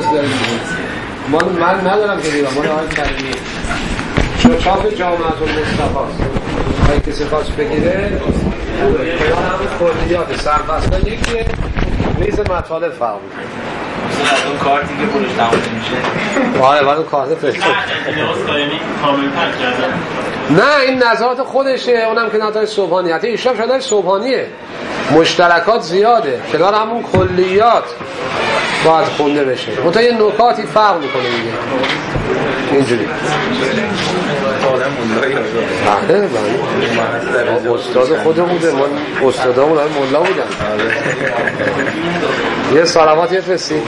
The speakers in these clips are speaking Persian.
داریم من ندارم که دیدم مال آقای کریمی چاپ جامعه المصطفی است. اگه کسی خواست بگیره کنار همون کلیات سربسته یکیه میز مطالب فرق میکنه. مثلا از اون کارتی که پولش تمام نمیشه. آره بعد اون کارت فرستاد. نه این نظرات خودشه، اونم که نظر صبحانی. حتی ایشان شده صبحانیه. مشترکات زیاده. کنار همون کلیات باید خونده بشه. منتها یه نکاتی فرق میکنه دیگه. اینجوری. بله بله. استاد خودمون بوده. من استادامون همه ملا بودن. یه صلوات یه فرستی.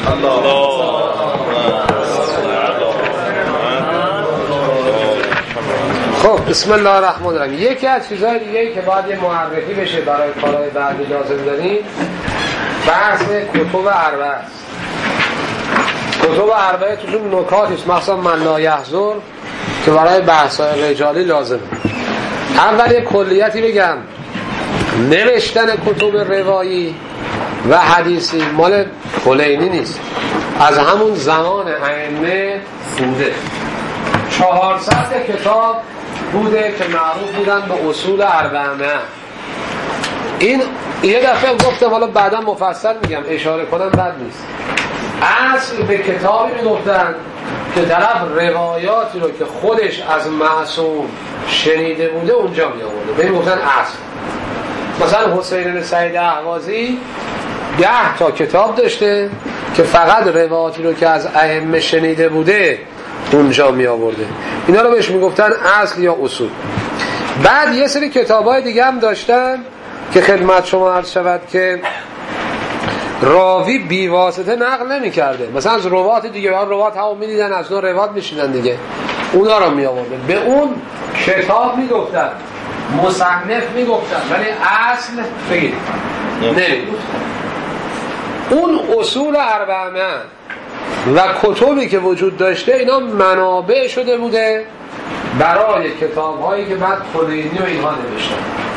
خب بسم الله الرحمن الرحیم. یکی از چیزهای دیگه که باید یه معرفی بشه برای کارهای بعدی لازم داریم بحث کتب اربعه است. کتب اربعه توشون نکاتی است مثلا من لا یحضر که برای بحث‌های رجالی لازمه. اول یه کلیتی بگم، نوشتن کتب روایی و حدیثی مال کلینی نیست، از همون زمان ائمه بوده. 400 کتاب بوده که معروف بودن به اصول اربعه. این یه دفعه گفتم، حالا بعدا مفصل میگم، اشاره کنم بد نیست. اصل به کتابی میگفتن که طرف روایاتی رو که خودش از معصوم شنیده بوده اونجا می آورده، به این گفتن اصل. مثلا حسین بن سعید اهوازی 10 تا کتاب داشته که فقط روایاتی رو که از ائمه شنیده بوده اونجا می آورده. اینا رو بهش میگفتن اصل یا اصول. بعد یه سری کتابای دیگه هم داشتن که خدمت شما عرض شود که راوی بی واسطه نقل نمی کرده. مثلا از روات دیگه، روات هم می دیدن از اون روات می شیدن دیگه، اونا رو می آورده، به اون کتاب می گفتن، مصنف می گفتن، ولی اصل بگید نمی گفتن. اون اصول اربعه و کتبی که وجود داشته اینا منابع شده بوده برای کتاب هایی که بعد کلینی و اینها نوشتن.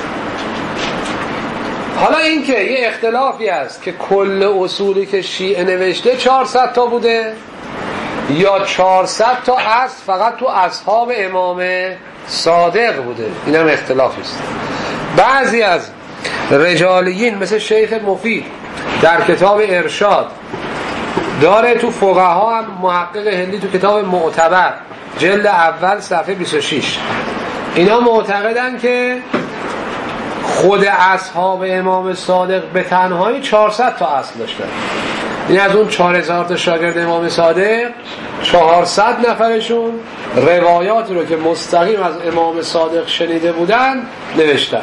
حالا این که یه اختلافی است که کل اصولی که شیعه نوشته 400 تا بوده یا 400 تا اصل فقط تو اصحاب امام صادق بوده، این هم اختلافی است. بعضی از رجالیین مثل شیخ مفید در کتاب ارشاد داره، تو فقها هم محقق هندی تو کتاب معتبر جلد اول صفحه 26 اینا معتقدن که خود اصحاب امام صادق به تنهایی 400 تا اصل داشتن. این از اون 4000 تا شاگرد امام صادق 400 نفرشون روایاتی رو که مستقیم از امام صادق شنیده بودن نوشتن.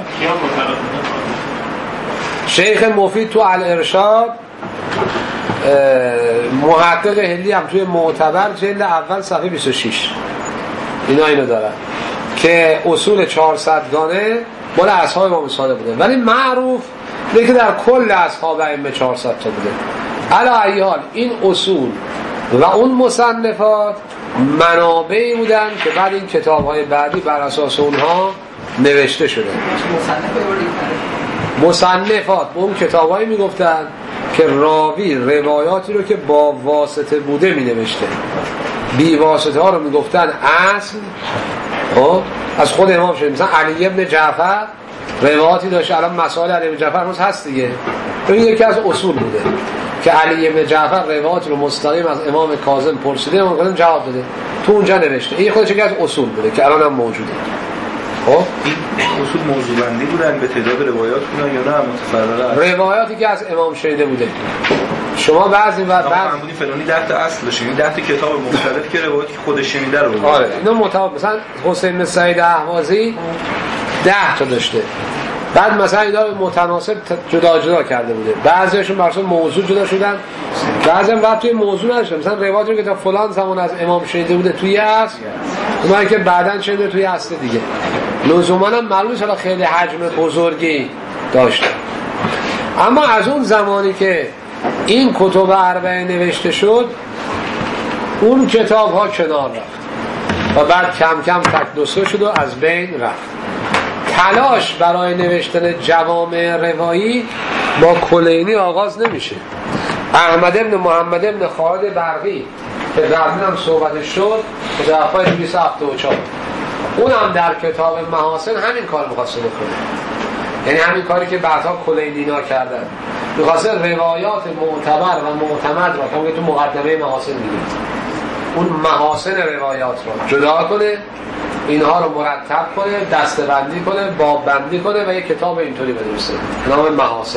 شیخ مفید تو الارشاد، محقق هندی هم توی معتبر جلد اول صفحه 26 اینو دارن که اصول 400 گانه مال اصحاب امام صادق بوده، ولی معروف اینه که در کل اصحاب ائمه 400 تا بوده. علی ای حال این اصول و اون مصنفات منابعی بودن که بعد این کتاب‌های بعدی بر اساس اونها نوشته شده. مصنفات به اون کتابایی میگفتن که راوی روایاتی رو که با واسطه بوده می نوشته، بی واسطه ها رو میگفتن اصل. از خود امام شده، مثلا علی ابن جعفر روایاتی داشته، الان مسائل علی ابن جعفر روز هست دیگه، این یکی از اصول بوده که علی ابن جعفر روایاتی رو مستقیم از امام کاظم پرسیده، امام کاظم جواب داده، تو اونجا نوشته. این خودش یکی از اصول بوده که الان هم موجوده. خب این اصول موضوع بندی بودن به تعداد روایات بودن یا نه متفرقه؟ روایاتی که از امام شنیده بوده. شما بعضی فرمودی فلانی 10 تا اصل داشته، این 10 تا کتاب مختلف که روایتی که خودش شنیده رو. آره اینا متفاوت. مثلا حسین بن سعید اهوازی 10 تا داشته، بعد مثلا اینا رو متناسب جدا کرده بوده، بعضیاشون مثلا موضوع جدا شدن، بعضی هم توی موضوع نداشتن. مثلا روایتی که تا فلان زمان از امام شنیده بوده توی اصل، اونایی که بعداً شنیده توی اصل دیگه، لزوما هم معلومه چرا خیلی حجم بزرگی داشته. اما از اون زمانی که این کتب اربعه نوشته شد اون کتاب ها کنار رفت و بعد کم کم تک نسخه شد و از بین رفت. تلاش برای نوشتن جوامع روایی با کلینی آغاز نمیشه، احمد ابن محمد ابن خالد برقی که قبلا هم صحبتش شد در صفحه 274 اونم در کتاب محاسن همین کار می‌خواسته بکنه، یعنی همین کاری که بعدها کلینینا کردن، می‌خواسته روایات معتبر و معتمد را که تو مقدمه محاسن می‌گیم اون محاسن روایات را جدا کنه، اینها رو مرتب کنه، دسته‌بندی کنه، باب‌بندی کنه و یک کتاب اینطوری بنویسه نام محاسن.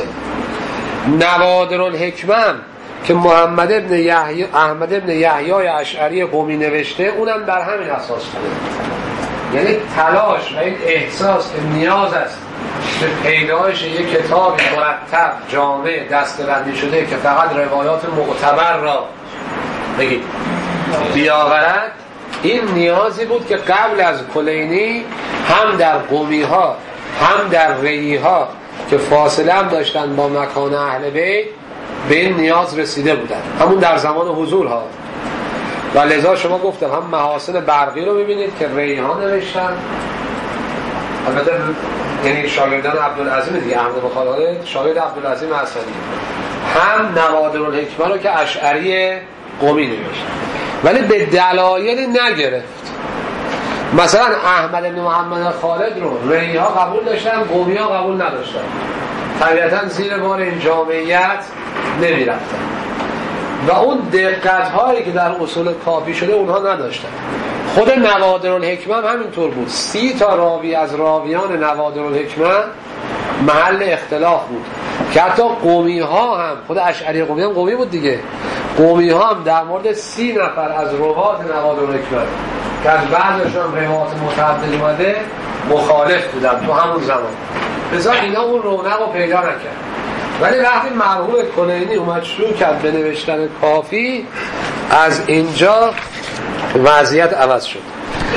نوادر الحکمه که احمد ابن یحیی اشعری قمی نوشته اونم در همین اساس بوده، یعنی تلاش و این احساس که نیاز است به پیدایش یک کتاب مرتب جامع دسته‌بندی شده که فقط روایات معتبر را بگید بیاورد، این نیازی بود که قبل از کلینی هم در قمی ها هم در ریی ها که فاصله هم داشتن با مکان اهل بیت به این نیاز رسیده بودن، همون در زمان حضور ها. و لذا شما گفتم هم محاسن برقی رو ببینید که ریی ها نوشتن، البته یعنی شاگردان عبدالعظیم دیگه، احمد بن خالد شاگرد عبدالعظیم حسنی، هم نوادر الحکمه رو که اشعری قمی نوشت ولی به دلایل نگرفت. مثلا احمد بن محمد خالد رو ریی ها قبول داشتن، قمی ها قبول نداشتن، طبیعتا زیر بار این جامعیت نمی رفتن و اون دقت هایی که در اصول کافی شده اونها نداشتن. خود نوادر الحکمه هم همینطور بود، 30 تا راوی از راویان نوادر الحکمه محل اختلاف بود که حتی قمی ها هم، خود اشعری قمی هم قمی بود دیگه، قمی ها هم در مورد 30 نفر از روات نوادر الحکمه که از بعضشون روات متعدد اومده مخالف بودن تو همون زمان، لذا اینا اون رونق رو پیدا نکرد. ولی وقتی مرحوم کلینی اومد شروع کرد به نوشتن کافی، از اینجا وضعیت عوض شد.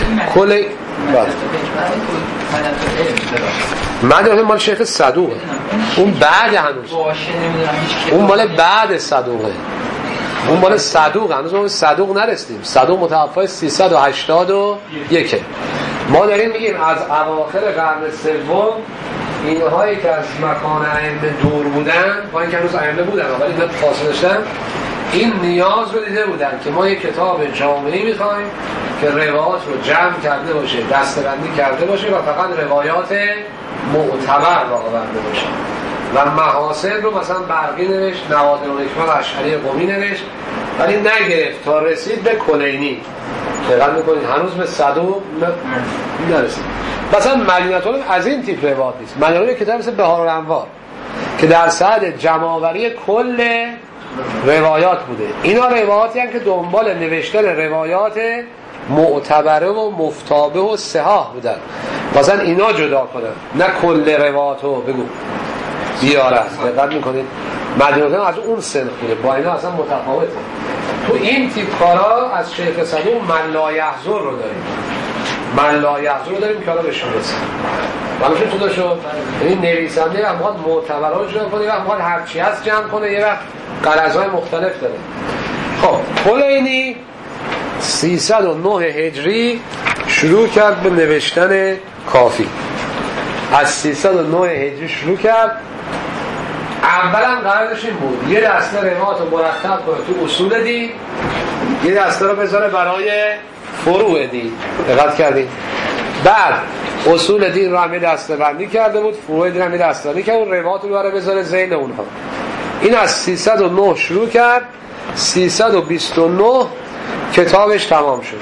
مدرسه مال شیخ صدوقه، اون بعد هنوز، اون مال بعد صدوقه، اون مال صدوق، هنوز ما صدوق نرسیدیم. صدوق متوفی 381. ما داریم میگیم از اواخر قرن سوم اینهایی که از مکان ائمه دور بودن، با اینکه هنوز ائمه بودن ولی اینا فاصله داشتن، این نیاز رو دیده بودن که ما یک کتاب جامعی میخوایم که روایات رو جمع کرده باشه، دسته‌بندی کرده باشه و فقط روایات معتبر آورده باشه. و محاسن رو مثلا برقی نوشت، نوادر الحکمه اشعری قمی نوشت، ولی نگرفت تا رسید به کلینی. دقت میکنید هنوز به صدوق نرسید. مثلا مدینه العلوم از این تیپ روایات نیست. مدینه العلوم کتاب مثل بهار الانوار که در صدد جمع‌آوری کل روایات بوده. اینا روایاتی هستند که دنبال نوشتن روایات معتبره و مفتابه و صحاح بودن، مثلا اینا جدا کنن، نه کل روایات رو بگو بیارن. دقت میکنید مدینه العلوم از اون سنخ بوده، با اینا اصلا متفاوته. تو این تیپ کارا از شیخ صدوق من لا یحضر رو داریم، من لا یحضر رو داریم که حالا بهش میرسیم. معلومه چطور شد؟ یعنی نویسنده هم باید معتبرات جمع کنه، یه وقت باید هر چی هست جمع کنه، یه وقت غرض‌های مختلف داره. خب کلینی 309 هجری شروع کرد به نوشتن کافی. از 309 هجری شروع کرد. اولا قرارش این بود یه دسته روایات رو مرتب کنه تو اصول دین، یه دسته رو بذاره برای فروع دین. دقت کردین؟ بعد اصول دین رو هم یه دسته بندی کرده بود، فروع دین هم یه دسته بندی کرد، روایات رو برای بذاره ذیل اونها. این از 309 شروع کرد، 329 کتابش تمام شد.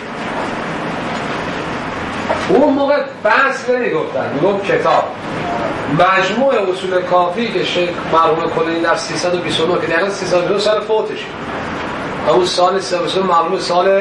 اون موقع بحث نمیگفتن، میگفت کتاب. مجموع اصول کافی که شیخ مرحوم کلینی در 329 که دقیقا 302 سال فوتش، اون سال 329 معلوم سال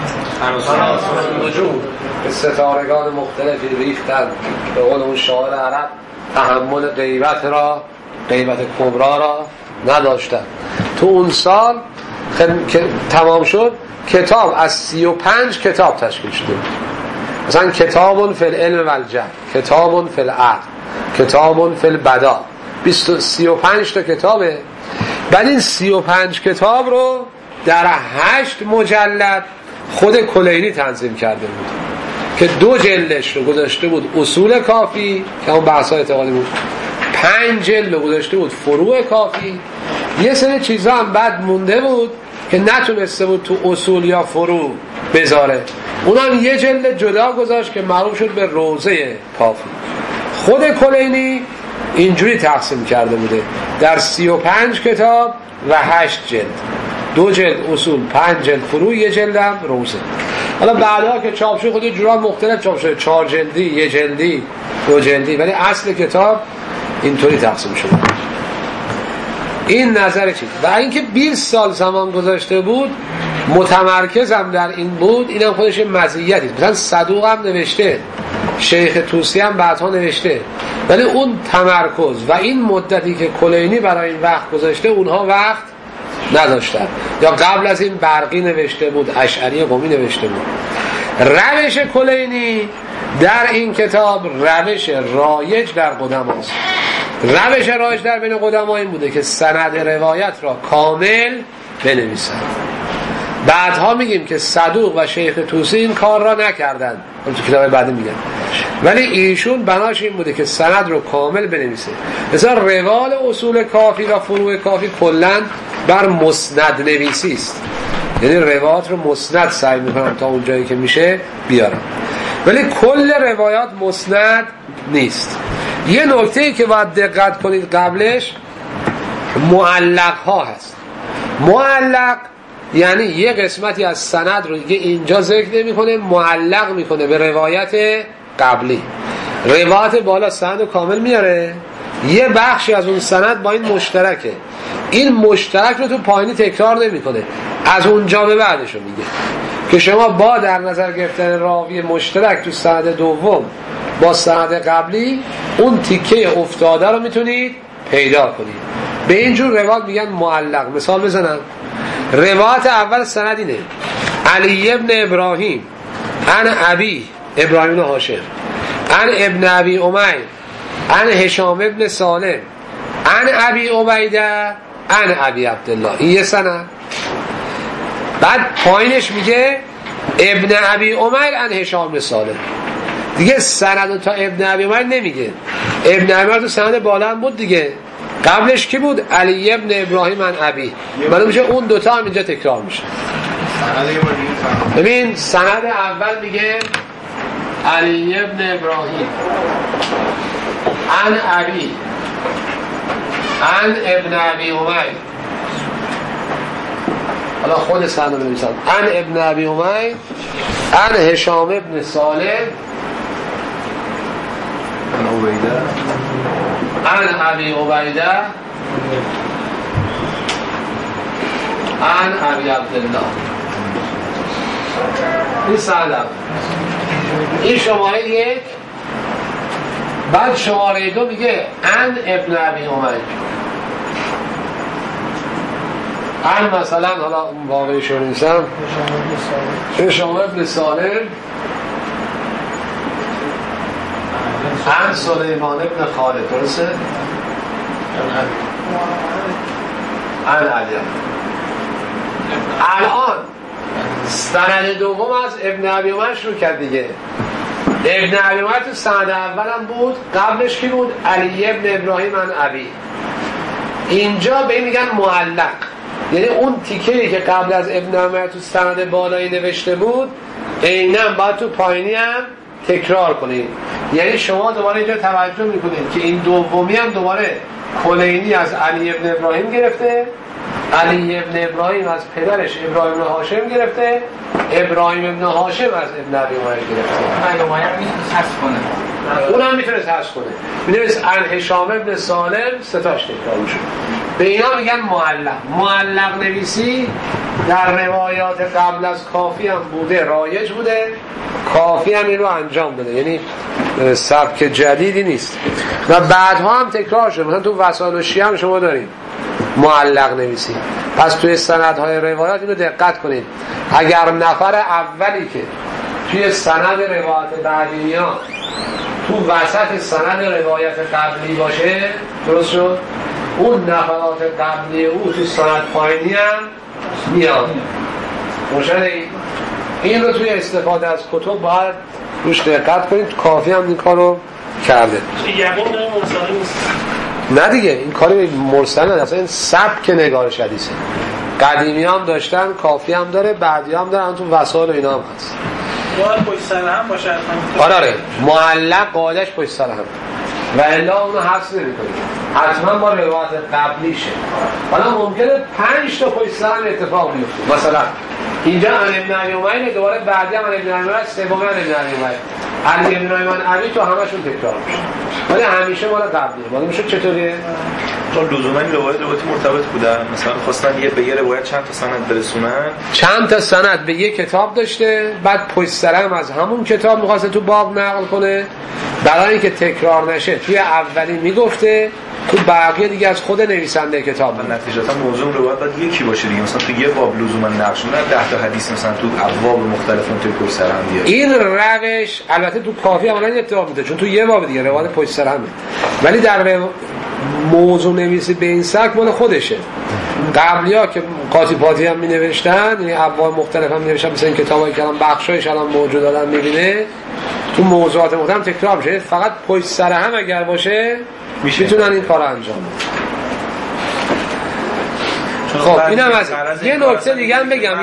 نجوم که ستارگان مختلفی ریختن، به قول اون شاعر عرب تحمل غیبت کبرا را نداشتن. تو اون سال که تمام شد کتاب از 35 کتاب تشکیل شده، مثلا کتاب فی العلم و الجهل، کتاب فی العقل، کتاب فی البداء، 35 تا کتابه. بعد این 35 کتاب رو در 8 مجلد خود کلینی تنظیم کرده بود که 2 جلدش رو گذاشته بود اصول کافی که اون بحث‌های اعتقادی بود، 5 جلد رو گذاشته بود فروع کافی، یه سری چیزا هم بعد مونده بود که نتونسته بود تو اصول یا فروع بذاره، اونم یه جلد جدا گذاشت که معروف شد به روضه کافی. خود کلینی اینجوری تقسیم کرده بوده در 35 کتاب و 8 جلد، 2 جلد اصول، 5 جلد فروع، یه جلد هم روضه. حالا بعدها که چاپ شد خود جورا مختلف چاپ شده، 4 جلدی، 1 جلدی، 2 جلدی، ولی اصل کتاب اینطوری تقسیم شده. این نظر چیز. و اینکه 20 سال زمان گذاشته بود، متمرکزم در این بود، اینم خودش مزیتی. مثلا صدوق هم نوشته، شیخ طوسی هم بعدها نوشته، ولی اون تمرکز و این مدتی که کلینی برای این وقت گذاشته اونها وقت نداشتن. یا قبل از این برقی نوشته بود، اشعری قمی نوشته بود. روش کلینی در این کتاب روش رایج در قدماست. روش رایج در بین قدما این بوده که سند روایت را کامل بنویسن. بعدها میگیم که صدوق و شیخ طوسی این کار را نکردن، اون تو کتاب بعدی میگن، ولی ایشون بناش این بوده که سند رو کامل بنویسه. مثلا روال اصول کافی و فروع کافی کلن بر مسند نویسی است، یعنی روایات رو مسند سعی میکنم تا اون جایی که میشه بیارم، ولی کل روایات مسند نیست. یه نکته‌ای که باید دقت کنید قبلش، معلق ها هست. معلق یعنی یه قسمتی از سند رو دیگه اینجا ذکر نمی‌کنه، معلق میکنه به روایت قبلی. روایت بالا سند رو کامل میاره، یه بخشی از اون سند با این مشترکه، این مشترک رو تو پایینی تکرار نمی‌کنه، از اونجا به بعدش رو میگه که شما با در نظر گرفتن راوی مشترک تو سند دوم با سند قبلی اون تیکه افتاده رو میتونید پیدا کنید. به اینجور روایت میگن معلق. مثال بزنم، روایت اول سند اینه: علی ابن ابراهیم عن ابی ابراهیم بن هاشم عن ابن ابی امیر عن هشام ابن سالم عن ابی عبیده عن ابی عبدالله. این یه سند. بعد پایینش میگه ابن ابی امیر عن هشام ابن سالم. دیگه سند تا ابن ابی امیر نمیگه، ابن ابی امیر تو سند بالا هم بود دیگه، قبلش کی بود؟ علی ابن ابراهیم عن ابی. معلوم میشه اون دوتا هم اینجا تکرار میشه. ببین سند اول میگه علی ابن ابراهیم عن ابی عن ابن ابی امیر. حالا خود سند رو بنویسم: عن ابن ابی امیر عن هشام ابن سالم عن ابی عبیده عن ابی عبدالله. این سند. این شماره 1. بعد شماره 2 میگه عن ابن ابی امیر. عن مثلا حالا واقعی شو نیستم، هشام ابن سالم عن سلیمان ابن خالد. درسته؟ عن علی. الان سند دوم از ابن ابی امیر شروع کرد دیگه. ابن ابی امیر تو سند اولم بود، قبلش کی بود؟ علی ابن ابراهیم عن ابی. اینجا به این میگن معلق، یعنی اون تیکه‌ای که قبل از ابن ابی امیر تو سند بالایی نوشته بود عیناً باید تو پایینی هم تکرار کنید. یعنی شما دوباره اینجا توجه میکنید که این دومی هم دوباره کلینی از علی ابن ابراهیم گرفته، علی ابن ابراهیم از پدرش ابراهیم بن هاشم گرفته، ابراهیم بن هاشم از ابن ابی امیر گرفته. ابن ابی امیر میتونه حذف کنه، اونم میتونه حذف کنه. می‌نویس عن هشام ابن سالم، ستاش تکرار میشه. به اینا میگن معلق. معلق نویسی در روایات قبل از کافی هم بوده، رایج بوده، کافی هم این رو انجام بده، یعنی سبک جدیدی نیست و بعدها هم تکرار شده. مثلا تو وسائل شیعه هم شما داریم معلق نویسی. پس توی سندهای روایات اینو دقت کنید، اگر نفر اولی که توی سند روایت بعدی ها تو وسط سند روایت قبلی باشه، درست شد، اون نفرات قبلی او تو سند پایینی هم میاد. روشنه؟ این رو توی استفاده از کتب باید روش دقت کنید. کافی هم این کارو کرده. یقین داریم مسائل نیست. نه دیگه این کاری مرسل نه، اصلا این سبک نگارش حدیثه. قدیمی هم داشتن، کافی هم داره، بعدی هم داره، تو وسائل و اینا هم هست. باید پشت سر هم باشه. آره معلق قاعدش پشت سر هم و الا اونو حفظ نمی‌کنه، حتما با روایت قبلیشه. حالا ممکنه 5 تا پشت سر هم اتفاق بیفته. مثلا اینجا علی بن ابی امیه، دوباره بعدی هم علی بن ابی امیه، سومی علی بن ابی امیه، علی بن علی تو همشون تکرار میشه. ولی همیشه مال قبلیه. ولی میشه چطوریه؟ چون لزوما روایت مرتبط بودن، مثلا خواستن به یه روایت چند تا سند برسونن، چند تا سند به یه کتاب داشته، بعد پشت سر هم از همون کتاب می‌خواسته تو باب نقل کنه، برای اینکه تکرار نشه توی اولی میگفته، تو بقیه دیگه از خود نویسنده کتاب. نتیجتا موضوع روایت باید یکی باشه دیگه. مثلا تو یه باب لزوما نقل شده 10 تا حدیث مثلا تو ابواب مختلف توی پشت سر هم بیاد. این روش البته تو کافی عملاً اتفاق میفته، چون تو یه باب دیگه روایت پشت سر همه، ولی در موضوع نویسی به این سبک مال خودشه. قبلی‌ها که قاطی پاتی هم می‌نوشتن، یعنی ابواب مختلف هم می‌نوشتن، مثلا این کتابایی که الان بخشایش الان موجود آدم می‌بینه تو موضوعات مختلف تکرار میشه، فقط پشت سر هم اگر باشه میتونن این کارو انجام بدن. خب اینم از یه نکته دیگه هم بگم،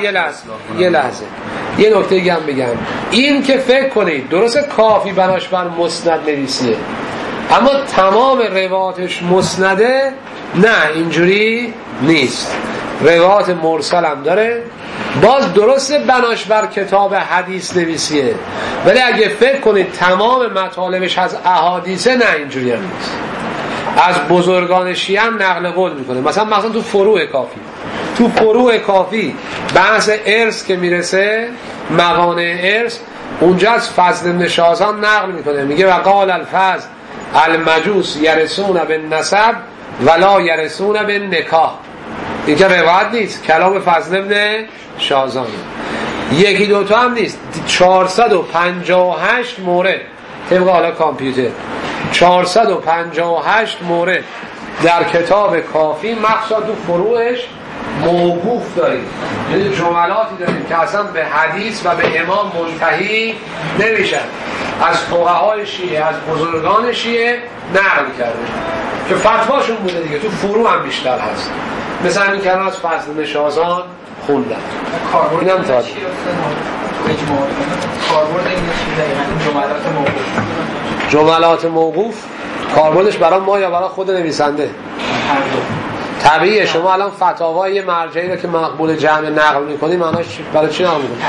یه نکته دیگه هم بگم. این که فکر کنید درسته کافی بناش بر مسند نویسیه، اما تمام روایاتش مسنده؟ نه اینجوری نیست. روایات مرسل هم داره، باز درسته بناش بر کتاب حدیث نویسیه، ولی اگه فکر کنید تمام مطالبش از احادیثه، نه اینجوری هم نیست. از بزرگان شیعه هم نقل قول میکنه. مثلا تو فروع کافی بحث ارث که میرسه، موانع ارث، اونجا از فضل بن شازان نقل میکنه، میگه وقال الفضل المجوس یرثون بالنسب ولا یرثون بالنکاح. این که روایت نیست، کلام فضل بن شازان. یکی دوتا هم نیست، 458 مورد طبق حالا کامپیوتر، 458 مورد در کتاب کافی، مخصوصا تو فروعش موقوف داریم، یعنی جملاتی داریم که اصلا به حدیث و به امام منتهی نمیشن، از فقهای شیعه، از بزرگان شیعه نقل کرده که فتواشون بوده دیگه. تو فروع هم بیشتر هست، مثلا این کلام از فضل بن شازان خوندن. اینم تا جملات موقوف کاربردش برای ما یا برای خود نویسنده؟ طبیعیه. شما الان فتاوای یه مرجعی رو که مقبول جمع نقل می‌کنی، معناش برای چی نقل می‌کنی؟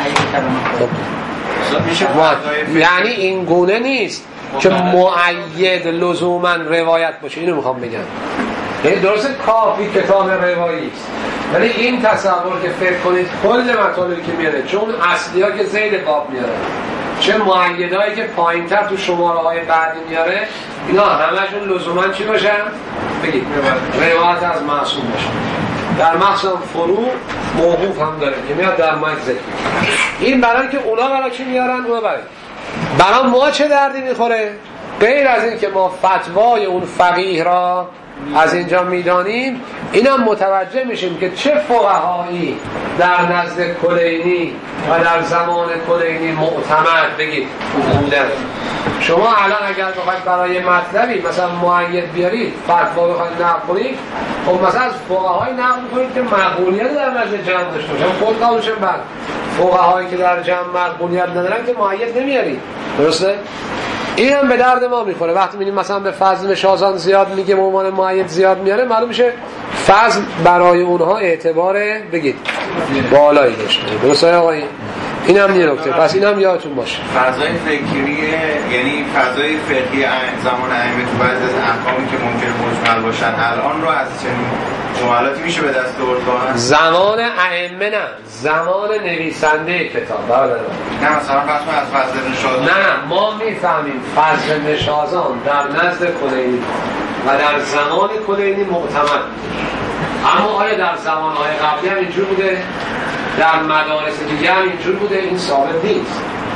یعنی این گونه نیست که مؤید لزوما روایت باشه. اینو میخوام بگم، یعنی درسته کافی کتاب روایی است، ولی این تصور که فکر کنید کل مطالبی که میاره، چون اصلی‌ها که زید قاب میاره، چه مؤیدایی که پایین‌تر تو شماره‌های بعدی میاره، اینا همشون لزوما چی باشن؟ بگید روایت از معصوم باشه. در مخصوصا فروع موقوف هم داره که میاد در مجزه. این برای که اونا برای چی میارن؟ اونا برای ما چه دردی میخوره؟ غیر از این که ما فتوای اون فقیه را از اینجا میدانیم، اینم متوجه میشیم که چه فقهایی در نزد کلینی و در زمان کلینی معتمد بگید بودن. شما الان اگر بخواید برای مطلبی مثلا مؤید بیارید، فتوا بخواید نقل کنید، خب مثلا از فقهایی نقل کنید که مقبولیت در نزد جمع داشته باشن، خود قولشون بعد فقهایی که در جمع مقبولیت ندارن که مؤید نمیارید. درسته؟ این هم به درد ما میخوره. وقتی میبینیم مثلا به فضل شازان زیاد میگه، به عنوان مؤید زیاد میاره، معلوم میشه فضل برای اونها اعتبار بگید بالایی داشته. درسته آقایی؟ این هم یه نکته، پس این هم یادتون باشه. فضای فکریه، یعنی فضای فقهی زمان ائمه تو بعضی از احکامی که ممکنه مجمل باشن، الان رو از چنین جملاتی میشه به دست آورد؟ زمان ائمه نه، زمان نویسنده کتاب. نه مثلا فرض از فضل بن شازان. نه ما میفهمیم فضل بن شازان در نزد کلینی و در زمان کلینی معتمد، اما آیا در زمانهای قبلی هم اینجور بوده؟ در مدارس دیگه هم اینجور بوده؟ این ثابت نیست.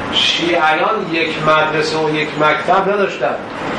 شیعیان یک مدرسه و یک مکتب نداشتن.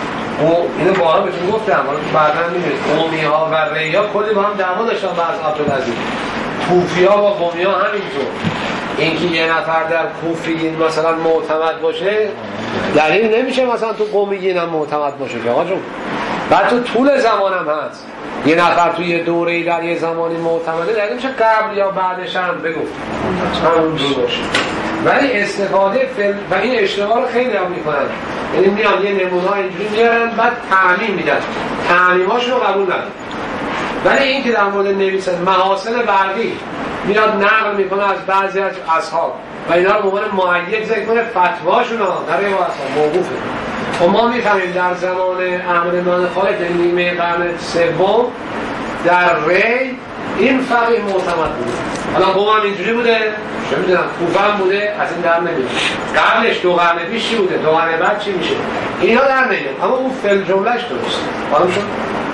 اینو بارها بهتون گفتم، بعدا می‌بینید قومی ها و ریا کلی با هم دعوا داشتن بعض عبدالعزیز. کوفی ها با قومی ها همینطور. اینکه یه نفر در کوفیین مثلا معتمد باشه دلیل نمیشه مثلا تو قومیین هم معتمد باشه که آقا جون بعد تو طول زمان هم هست. یه نفر توی یه دوره‌ای در یه زمانی معتمده در میشه قبل یا بعدش هم بگو همونجور باشه. ولی استفاده و این اشتباه رو خیلی هم میکنن، یعنی میان یه نمونه اینجوری میارن بعد تعمیم میدن، تعمیماشون رو قبول ندارن. ولی این که در مورد نویسن محاسن برقی میاد نقل میکنه از بعضی از اصحاب و اینا رو به عنوان مؤید ذکر کنه، فتواشون ها در این اصحاب موقوفه. و ما میفهمیم در زمان عمرو بن خالد یعنی نیمه قرن سوم در ری این فقیه معتمد بوده. حالا قوم هم اینجوری بوده، چه میدونم کوفه هم بوده، از این در نمیاد. قبلش 2 قرن پیش چی بوده، 2 قرن بعد چی میشه، اینا در نمیاد. اما اون فل جملهش درست معلوم شد.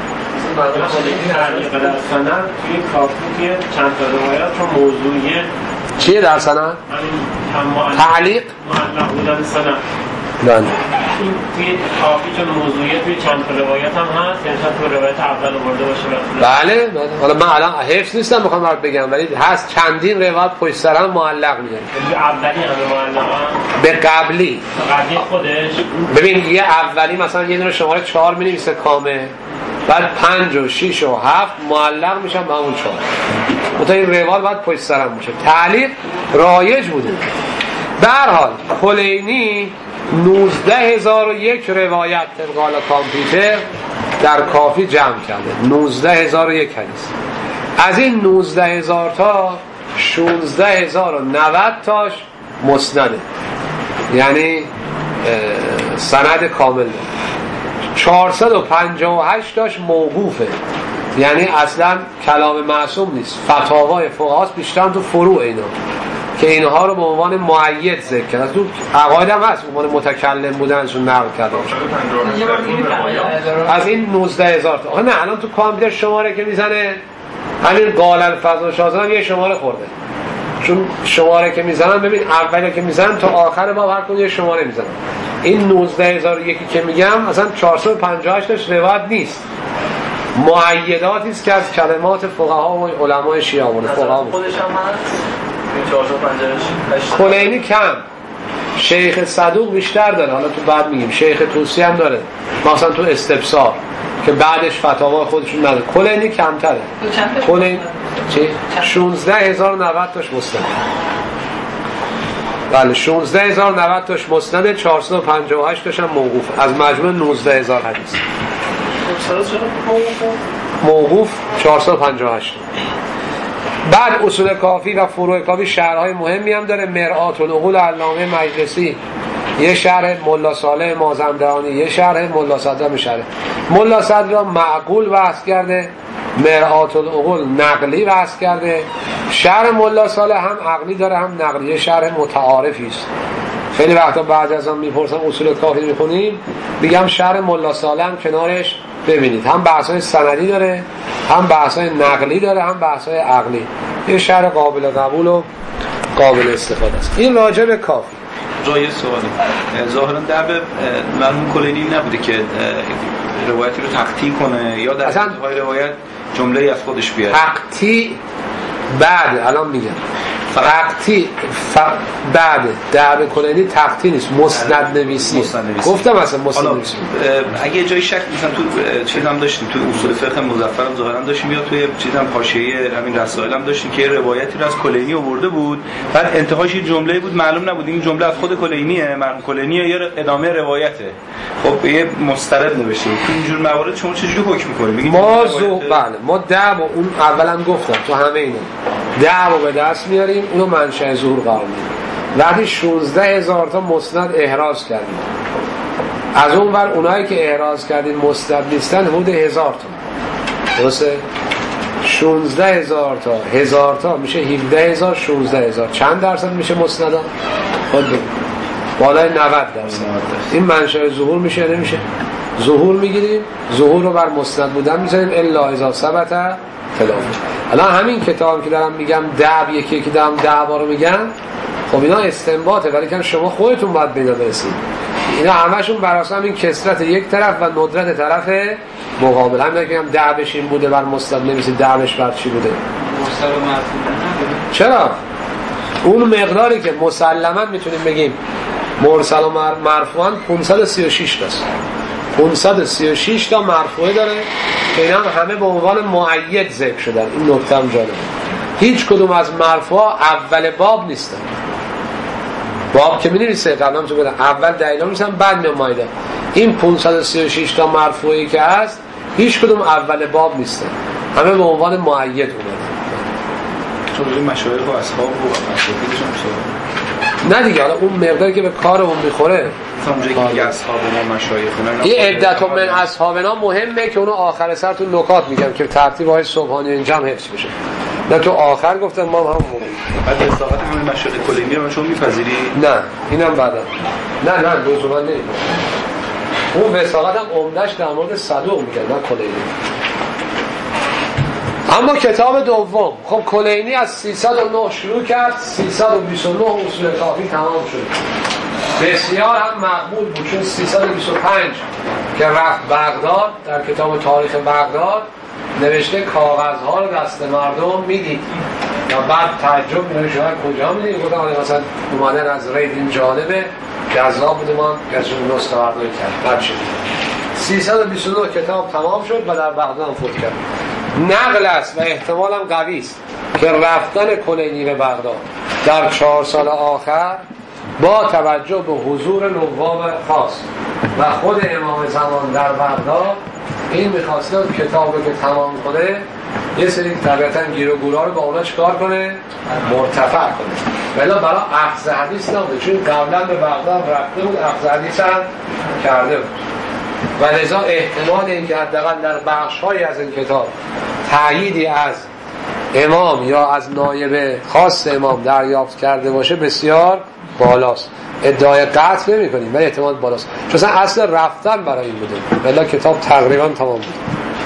تعلیق در سند توی کافی توی چند تا روایات چون موضوعیه چیه در سند؟ تعلیق معلق بودن سند بله. توی کافی چون موضوعیه توی چند تا روایات هم هست، یعنی تو روایت اول آورده باشه. بله حالا من الان حفظ نیستم بخوام برات بگم، ولی هست چندین روایت پشت سر هم معلق میگن. اولی همه معلقن به قبلی خودش. ببین یه اولی مثلا یه دونه شماره 4 می‌نویسه کامل، بعد 5 و 6 و 7 معلق میشن به همون 4. متأ این روایت بعد پشت سر هم میشه. تعلیق رایج بوده. به هر حال کلینی 19001 روایت طبق کامپیوتر در کافی جمع کرده. 19001 حدیث. از این 19000 تا 16090 تاش مسنده، یعنی سند کامل. 458 تاش موقوفه، یعنی اصلا کلام معصوم نیست، فتاوای فقهاست، بیشتر تو فروع اینا که اینها رو به عنوان مؤید ذکر کرد. از تو عقاید هم هست به عنوان متکلم بودنشون نقل کرده باشه. از این 19000 تا نه الان تو کامپیوتر شماره که میزنه همین قال الفضل و شازان یه شماره خورده، چون شماره که میزنن ببین اولی که میزنن تا آخر باب هر کدوم یه شماره میزنن. این 19001 که میگم مثلا 458 تاش روایت نیست، مؤیداتی است که از کلمات فقها و علمای شیعه آورده. فقها خودش هم هست 458 کلینی کم، شیخ صدوق بیشتر داره، حالا تو بعد میگیم شیخ توسی هم داره مثلا تو استبصار که بعدش فتاوا خودشون نداره. کلینی کمتره. کلینی چی 16090 تاش مسند. بله 16090 تاش مسند، 458 تاش هم موقوف. از مجموع 19000 حدیث موقوف 458. بعد اصول کافی و فروع کافی شرح‌های مهمی هم داره. مرآت العقول علامه مجلسی یه شرح، ملا صالح مازندرانی یه شرح، ملا صدرا میشره. ملا صدرا معقول بحث کرده، مرآت العقول نقلی بحث کرده. شرح ملا صالح هم عقلی داره هم نقلی، یه شرح متعارفی است. خیلی وقتا بعضی از هم میپرسن اصول کافی میخونیم، میگم شرح ملا صالح هم کنارش ببینید، هم بحث‌های سندی داره، هم بحث‌های نقلی داره، هم بحث‌های عقلی. یه شرح قابل قبول و قابل استفاده است. این راجع به کافی. جای سوالی ظاهراً در مرحوم کلینی نبوده که روایتی رو تقطیع کنه یا در انتهای روایت جمله‌ای از خودش بیاره. تقطیع بعد الان میگم تقطیع بعد در کلینی تقطیع نیست، مسند نویسی. گفتم مثلا مسند نویسی. اگه جای شک مثلا تو چیزام داشتیم، تو اصول فقه مظفرم ظاهرا داشتیم یا توی چیزام حاشیه همین رسائل هم داشتیم که روایتی رو از کلینی آورده بود، بعد انتهاش یه جمله بود معلوم نبود این جمله از خود کلینیه، مرحوم کلینیه یا ادامه روایته. خب یه مسترد نوشته. تو اینجور موارد شما چجوری حکم می‌کنید؟ ما بله ما دعو اون اولام گفتم تو همه اینا دعو به دست میاریم، اونو منشأ ظهور قرار میدیم. وقتی 16000 تا مسند احراز کردیم، از اون ور اونایی که احراز کردیم مسند نیستن حدود 1000 تا. درسته؟ 16000 تا 1000 تا میشه 17000. 16000 چند درصد میشه مسندا؟ خود بگید. بالای 90%. این منشأ ظهور میشه یا نمیشه؟ ظهور میگیریم، ظهور رو بر مسند بودن میذاریم الا اذا ثبت خلافه. الان همین کتاب که دارم میگم دعو یکی که دارم دعوا رو میگم، خب اینا استنباطه، ولی که شما خودتون باید بینا برسید. اینا همشون بر اساس همین کثرت یک طرف و ندرت طرف مقابل. همین که هم دعوش این بوده بر مسند نمیشه، دعوش بر چی بوده؟ مستر و مرفوع. چرا؟ اون مقداری که مسلما میتونیم بگیم مرسل و مرفوعاً 536 تاست. 536 تا مرفوعه داره که اینا همه به عنوان مؤید ذکر شدن. این نکته هم جالبه، هیچ کدوم از مرفوعا اول باب نیستن. باب که می‌نویسه قبلا تو بگم اول دلیل می‌نویسن بعد می‌آمدن. این 536 تا مرفوعی که هست هیچ کدوم اول باب نیستن، همه به عنوان مؤید اومدن. چون این مشایخ و اصحاب و مشایخشون نه دیگه، حالا اون مقداری که به کارمون میخوره. اونجایی که اصحاب ما مشایخ یه عدت من اصحابنا مهمه که اونو آخر سر تو نکات میگم که ترتیب های سبحانی اینجا هم حفظ بشه. نه تو آخر گفتن ما هم موقع بعد استفاده همین مشایخ کلینی رو شما میپذیری؟ نه اینم بعدا نه لزوما نمیگم. اون وساقت هم عمدهش در مورد صدوق میگن نه کلینی. اما کتاب دوم خب کلینی از 309 شروع کرد، 329 اصول کافی تمام شد. بسیار هم مقبول بود چون 325 که رفت بغداد در کتاب تاریخ بغداد نوشته کاغذها رو دست مردم میدید و بعد تعجب می‌کنه شاید کجا میدید؟ گفتن مثلا اومدن از رید این جانبه جذاب بوده ما گذشون نسخه برداری کرد. بعد شد 329 کتاب تمام شد و در بغداد هم فوت کرد. نقل است و احتمال هم قوی است که رفتن کلینی به بغداد در 4 سال آخر با توجه به حضور نواب خاص و خود امام زمان در بغداد این می‌خواسته کتاب رو که تمام کنه یه سری طبیعتاً گیر و گورا رو با اونا چکار کنه؟ مرتفع کنه. ولی برای اخذ حدیث نبوده چون قبلا به بغداد رفته بود، اخذ حدیث هم کرده بود و لذا احتمال این که حداقل در بخش‌هایی از این کتاب تأییدی از امام یا از نایب خاص امام دریافت کرده باشه بسیار بالاست. ادعای قطع نمی کنیم ولی احتمال بالاست چون اصل رفتن برای این بوده ولی کتاب تقریبا تمام بود.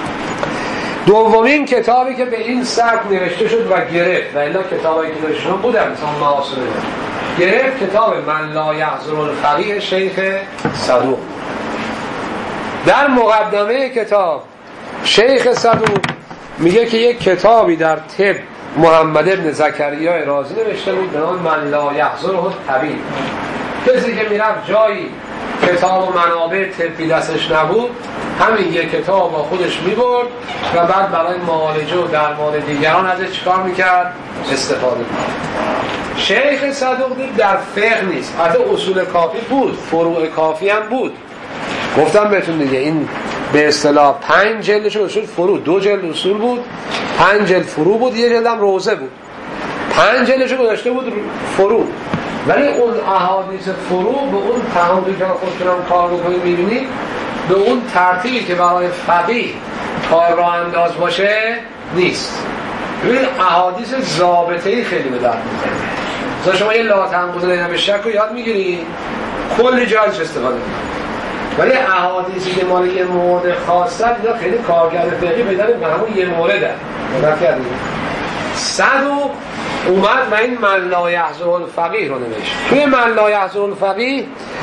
دومین کتابی که به این سبک نوشته شد و گرفت و الا کتابایی که نوشته شد بودن مثلا معاصره گرفت کتاب من لا یحضر الفقیه شیخ صدوق. در مقدمه کتاب شیخ صدوق میگه که یک کتابی در طب محمد ابن زکریا رازی نوشته بود به نام من لا یحضره الطبیب. کسی که میرفت جایی کتاب و منابع طبی دستش نبود همین یک کتاب با خودش میبرد و بعد برای معالجه و درمان دیگران ازش چیکار میکرد؟ استفاده میکرد. شیخ صدوق در فقه نیست، حتی اصول کافی بود، فروع کافی هم بود. گفتم بهتون دیگه این به اصطلاح 5 جلدش اصول فروع، 2 جلد اصول بود، 5 جلد فروع بود، 1 جلد هم روزه بود. 5 جلدش گذاشته بود فروع، ولی اون احادیث فروع به اون تمامی که خودتونم کار بکنید میبینید به اون ترتیبی که برای فقیه کار راه انداز باشه نیست. ببینید احادیث ضابطه‌ای خیلی به درد می‌خوره. شما یه لا تنقض به شک رو یاد میگیری کلی جایش استفاده می‌کنی. ولی احادیثی که مال یه مورد خاصه اینا خیلی کارگرد فقهی بدن به همون یه مورده. مدت کردیم. صدوق اومد و این من لا یحضر الفقیه رو نوشت. توی من لا یحضر الفقیه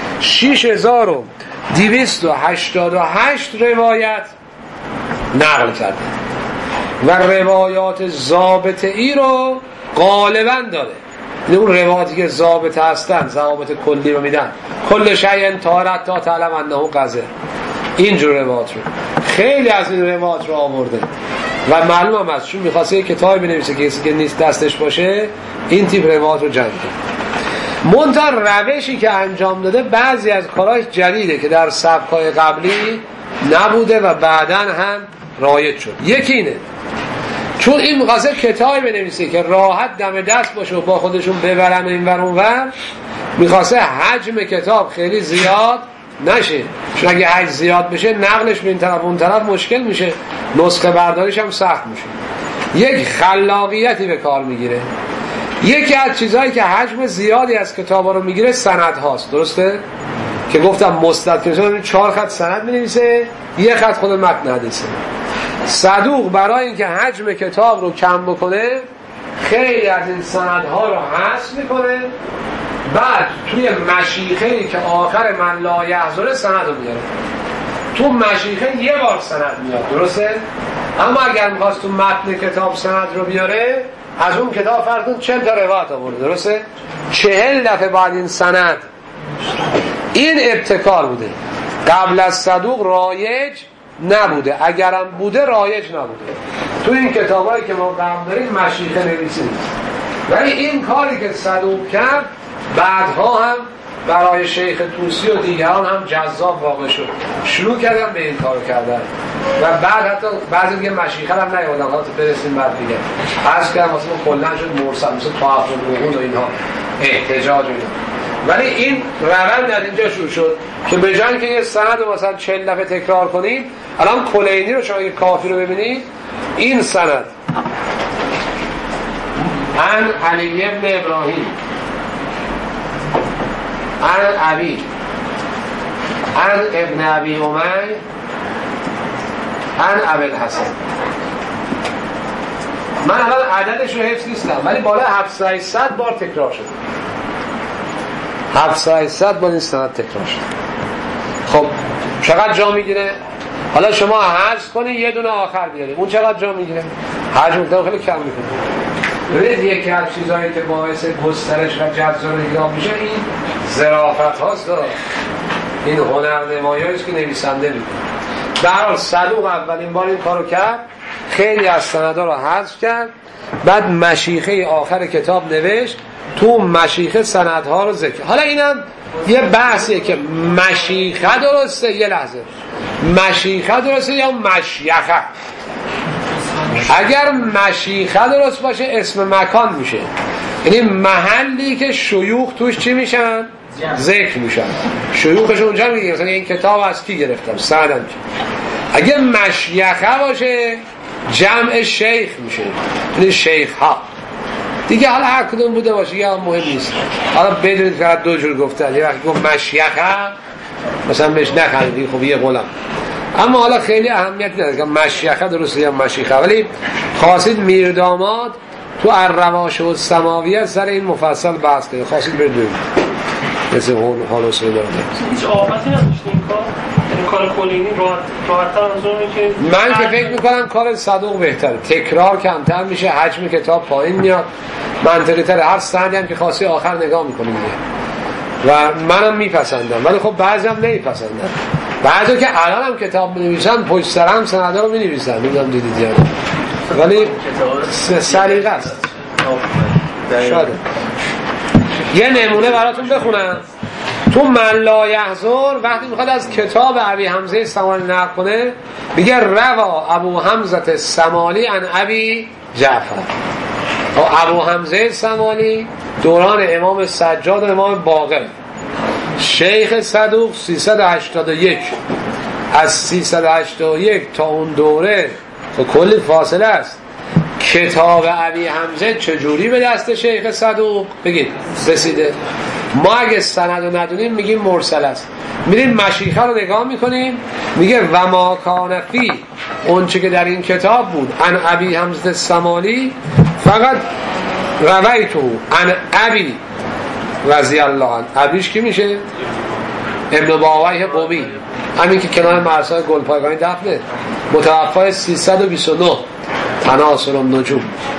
6288 روایت نقل کرده و روایات ضابطه‌ای رو غالبا داره. این اون روایاتی که ضابطه هستن ضوابط کلی رو میدن کل شیء طارت تا تعلم انه قذر، اینجور روایات رو خیلی از این روایات رو آورده و معلوم هم هست چون میخواسته یک کتابی بنویسه که کسی که نیست دستش باشه این تیپ روایات رو جمع کنه. منتها روشی که انجام داده بعضی از کارهای جدیده که در سبکای قبلی نبوده و بعداً هم رایج شد. یکی اینه چون این میخواسته کتابی بنویسه که راحت دم دست باشه و با خودشون ببرن این ور اون ور، میخواسته حجم کتاب خیلی زیاد نشه چون اگه حجم زیاد بشه نقلش به این طرف اون طرف مشکل میشه، نسخه برداریش هم سخت میشه. یک خلاقیتی به کار میگیره. یکی از چیزهایی که حجم زیادی از کتابا رو میگیره سند هاست، درسته؟ که گفتم مستند که مثلا 4 خط سند می‌نویسه 1 خط خود متن حدیثه. صدوق برای اینکه حجم کتاب رو کم بکنه خیلی از این سندها رو حذف میکنه، بعد توی مشیخه‌ای که آخر من لا یحضر سند رو میاره. تو مشیخه 1 بار سند میاد، درسته؟ اما اگر میخواست تو متن کتاب سند رو بیاره از اون کتاب فرض 40 تا روایت آورده، درسته؟ 40 دفعه بعد این سند. این ابتکار بوده قبل از صدوق رایج نبوده، اگرم بوده رایج نبوده. تو این کتابایی که ما قبل داریم مشیخه نویسی، ولی این کاری که صدوق کرد بعدها هم برای شیخ طوسی و دیگران هم جذاب واقع شد، شروع کردن به این کار کردن و بعد حتی بعضی دیگه مشیخه هم نیومدن. حالا برسیم بعد دیگه عرض کردم واسه کلا شد مرسل، مثل طواف الوقود و اینها احتجاج اینا. ولی این روند از اینجا شروع شد که به جای که یه سند رو مثلا 40 دفعه تکرار کنیم، الان کلینی رو شما یک کافی رو ببینید، این سند عن علی ابن ابراهیم عن ابی عن ابن ابی امی عن ابی الحسن. من الان عددش رو حفظ نیستم ولی بالا 700 بار تکرار شد، 700 بار این سند تکرار شد. خب چقدر جا میگیره؟ حالا شما حذف کنید یه دونه آخر بیارید، اون چقدر جا میگیره؟ حجم مقدار خیلی کم میکنه. ببینید یکی از چیزایی که باعث گسترش و جذاب میشه این ظرافت هاست، این هنرنمایی است که نویسنده میکنه. در حال صدوق اولین بار این کارو کرد، خیلی از سندها رو حذف کرد، بعد مشیخه آخر کتاب نوشت، تو مشیخه سندها رو ذکر. حالا اینم یه بحثیه که مشیخه درسته، یه لحظه، مشیخه درسته یا مشیخه؟ اگر مشیخه درست باشه اسم مکان میشه، یعنی محلی که شیوخ توش چی میشن؟ ذکر میشن. شیوخش اونجا میگه مثلا این کتاب از کی گرفتم؟ سندم کی. اگر مشیخه باشه جمع شیخ میشه، یعنی شیخ ها دیگه. حالا هر کدوم بوده باشه یا مهم نیست. حالا بدونید که دو جور گفتن، یه وقتی گفت مشیخه مثلا بهش نخندید، خب یه غلام، اما حالا خیلی اهمیت نداره که مشیخه درسته یا مشیخه. ولی خواستید میرداماد تو الرواش و السماویه سر این مفصل بحث کنید، خواستید بدونید مثل حال و سودا هیچ آفتی نداشت این کار کلینی راحت‌تر منظوره که من که فکر میکنم کار صدوق بهتره، تکرار کمتر میشه، حجم کتاب پایین میاد، منطقی تر. هر سندی هم که خواستی آخر نگاه میکنیم و منم میپسندم، ولی خب بعضی هم نمیپسندم. بعضی که الان هم کتاب می‌نویسن پشت سر هم سندا رو می‌نویسن، می‌دونم دیدید یا ولی سلیقه است. شاید یه نمونه براتون بخونم. تو من لا یحضر وقتی میخواد از کتاب ابی حمزه سمالی نقل کنه میگه روا ابو حمزه سمالی عن ابی جعفر. ابو حمزه سمالی دوران امام سجاد و امام باقر، شیخ صدوق 381. از 381 تا اون دوره تو کلی فاصله است. کتاب ابی حمزه چجوری به دست شیخ صدوق بگید رسیده؟ ما اگه سند رو ندونیم میگیم مرسل است. میریم مشیخه رو نگاه میکنیم، میگه و ما کان فی، اون چه که در این کتاب بود، ان ابی حمزه سمالی فقط رویتو ان ابی رضی الله عنه. ابیش کی میشه؟ ابن باویه قمی، همین که کنار مرسای گلپایگانی دفنه، متوفای 329 تناصر النجوم.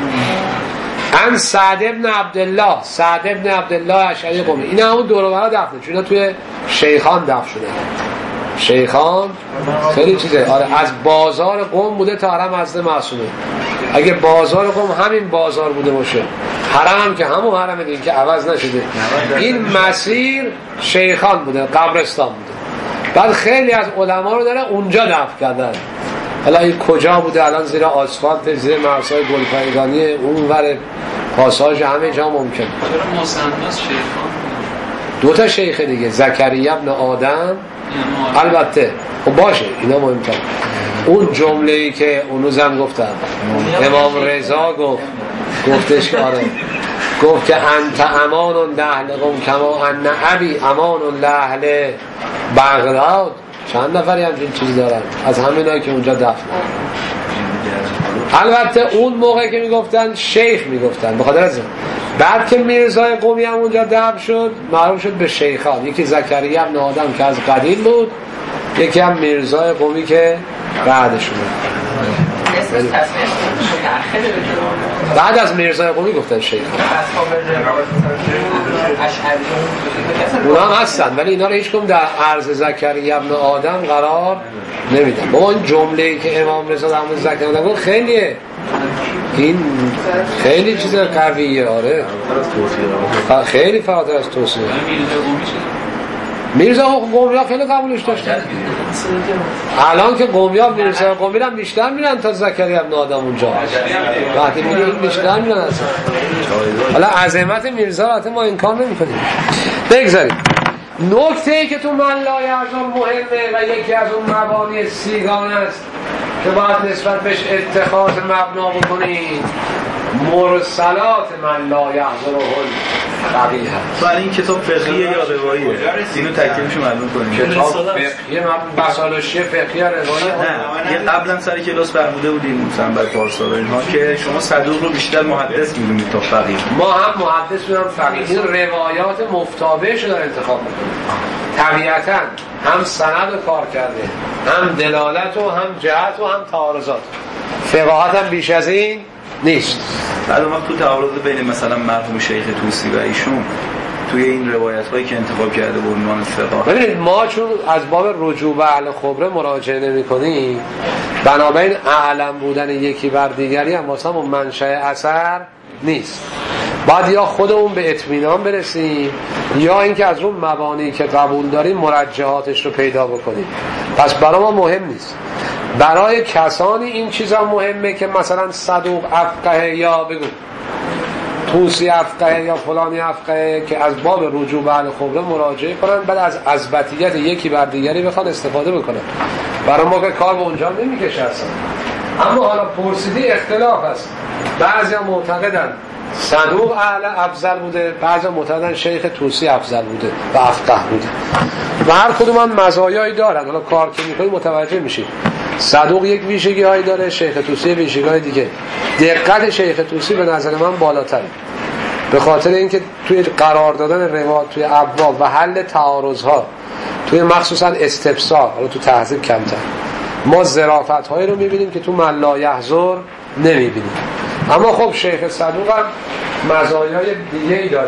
ان سعد ابن عبدالله، سعد ابن عبدالله اشعری قمی، این همون دور و برا دفنه، چون توی شیخان دفن شده. شیخان خیلی چیزه. آره از بازار قم بوده تا حرم حضرت معصومه. اگه بازار قم همین بازار بوده باشه، حرم هم که همون حرم دیگه که عوض نشده، این مسیر شیخان بوده، قبرستان بوده. بعد خیلی از علما رو داره اونجا دفن کردن. حالا این کجا بوده؟ الان زیر آسفالت، زیر مرسای گلپایگانی، اون ور پاساژ، همه جا ممکنه. چرا مصنف شیخان؟ دو تا شیخ دیگه، زکریا ابن آدم، البته خب باشه اینا مهمتر. اون جمله‌ای که اون روزم گفتم امام رضا گفتش که آره، گفت که انت امان لأهل قم کما ان ابی امان لأهل بغداد. چند نفری هم این چیز دارن از همینایی که اونجا دفنن. البته اون موقع که میگفتن شیخ میگفتن بخاطر از بعد که میرزای قمی هم اونجا دفن شد معروف شد به شیخان. یکی زکریا ابن آدم که از قدیم بود، یکی هم میرزای قمی که بعدش بود. اسمش تصمیح بعد از میرزا قمی گفتن شیخ اونا هم هستن ولی اینا رو هیچ کدوم در عرض زکریا ابن آدم قرار نمیدن. بابا این جمله‌ای که امام رضا در مورد زکریا گفت خیلیه، این خیلی چیز قویه. آره خیلی فراتر از توصیه. میرزا قمی ها خیلی قبولش داشتن. الان که قمی ها میرزا قمی هم بیشتر میرن تا زکریا ابن آدم اونجا. وقتی میرن بیشتر میرن اصلا. حالا عظمت میرزا رو ما انکار نمی‌کنیم. بگذاریم. نکته‌ای که تو من لا یعزم مهمه و یکی از اون مبانی سیگانه است که باید نسبت بهش اتخاذ مبنا بکنید، مرسلات من لا یعزرهن قبیح هست. ولی این کتاب فقهیه یا رواییه؟ اینو تکلیفش معلوم کنیم. کتاب فقهیه، بسالوشی فقهیه رواییه. نه یه قبلا سر کلاس فرموده بودیم مثلا برای پارسال و اینها که شما صدوق رو بیشتر محدث می‌دونید تا فقیه. ما هم محدث می‌دونم فقیه. این روایات مفتابهش رو انتخاب می‌کنیم. طبیعتاً هم سند رو کار کرده، هم دلالت و هم جهت و هم تعارضات. فقاهت هم بیش از این نیست. بعد اون وقت تو تعارض بین مثلا مرحوم شیخ طوسی و ایشون توی این روایت هایی که انتخاب کرده به عنوان فقه، ببینید ما چون از باب رجوع به اهل خبره مراجعه نمی‌کنیم، بنابراین اعلم بودن یکی بر دیگری هم واسه همون منشأ اثر نیست. بعد یا خودمون به اطمینان برسیم یا اینکه از اون مبانی که قبول داریم مرجحاتش رو پیدا بکنیم. پس برای ما مهم نیست. برای کسانی این چیزا مهمه که مثلا صدوق افقه یا بگو طوسی افقه یا فلانی افقه که از باب رجوع به اهل خبره مراجعه کنن، بعد از اثباتیت یکی بر دیگری بخوان استفاده بکنن. برای ما که کار به اونجا نمیکشه اصلا. اما حالا پرسیدی اختلاف هست. بعضیا معتقدن صدوق اعلی افضل بوده، بعضی معتقدن شیخ طوسی افضل بوده و افقه بوده و هر کدوم هم مزایایی دارن. حالا کار که میکنی متوجه میشید صدوق یک ویژگی هایی داره، شیخ طوسی ویژگی های دیگه. دقت شیخ طوسی به نظر من بالاتره به خاطر اینکه توی قرار دادن روایات توی ابواب و حل تعارض ها، توی مخصوصا استفسار، حالا تو تهذیب کمتر، ما ظرافت هایی رو میبینیم که تو من لا یحضر نمیبینیم. اما خب شیخ صدوق هم مزایای دیگه‌ای داره.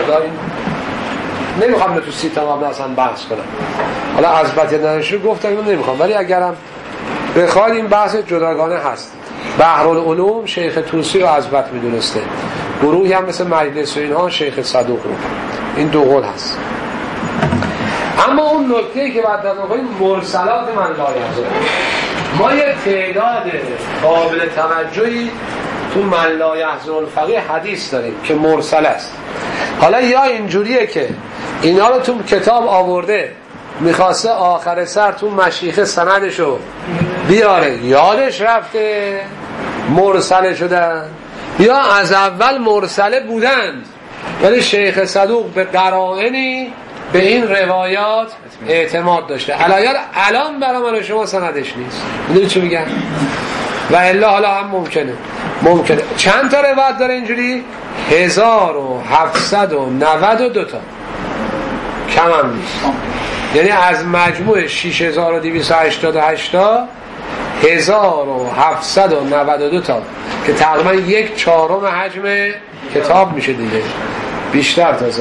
نمیخوام تو 30 تا قبل اصلا بحث کنم. حالا اثبات نداشت رو گفتم اینو نمیخوام، ولی اگرم بخواد این بحث جداگانه هست. بحرالعلوم شیخ طوسی رو اثبات میدونسته، گروهی هم مثل مجلس و اینها شیخ صدوق رو. این دو قول هست. اما اون نکته‌ای که بعد از اون مرسلات من لا یحضر، ما یه تعداد قابل توجهی تو من لا یحضر الفقیه حدیث داریم که مرسل است. حالا یا اینجوریه که اینا رو تو کتاب آورده میخواسته آخر سر تو مشیخه سندشو بیاره، یادش رفته مرسله شدن، یا از اول مرسله بودند ولی شیخ صدوق به قرائنی به این روایات اعتماد داشته. علایات الان برای من و شما سندش نیست. میدونی چی میگم؟ و الا حالا هم ممکنه. چند تا روایت داره اینجوری؟ 1792 تا، کم هم نیست. یعنی از مجموع 6288 تا 1792 تا که تقریبا 1/4 حجم کتاب میشه دیگه، بیشتر تازه.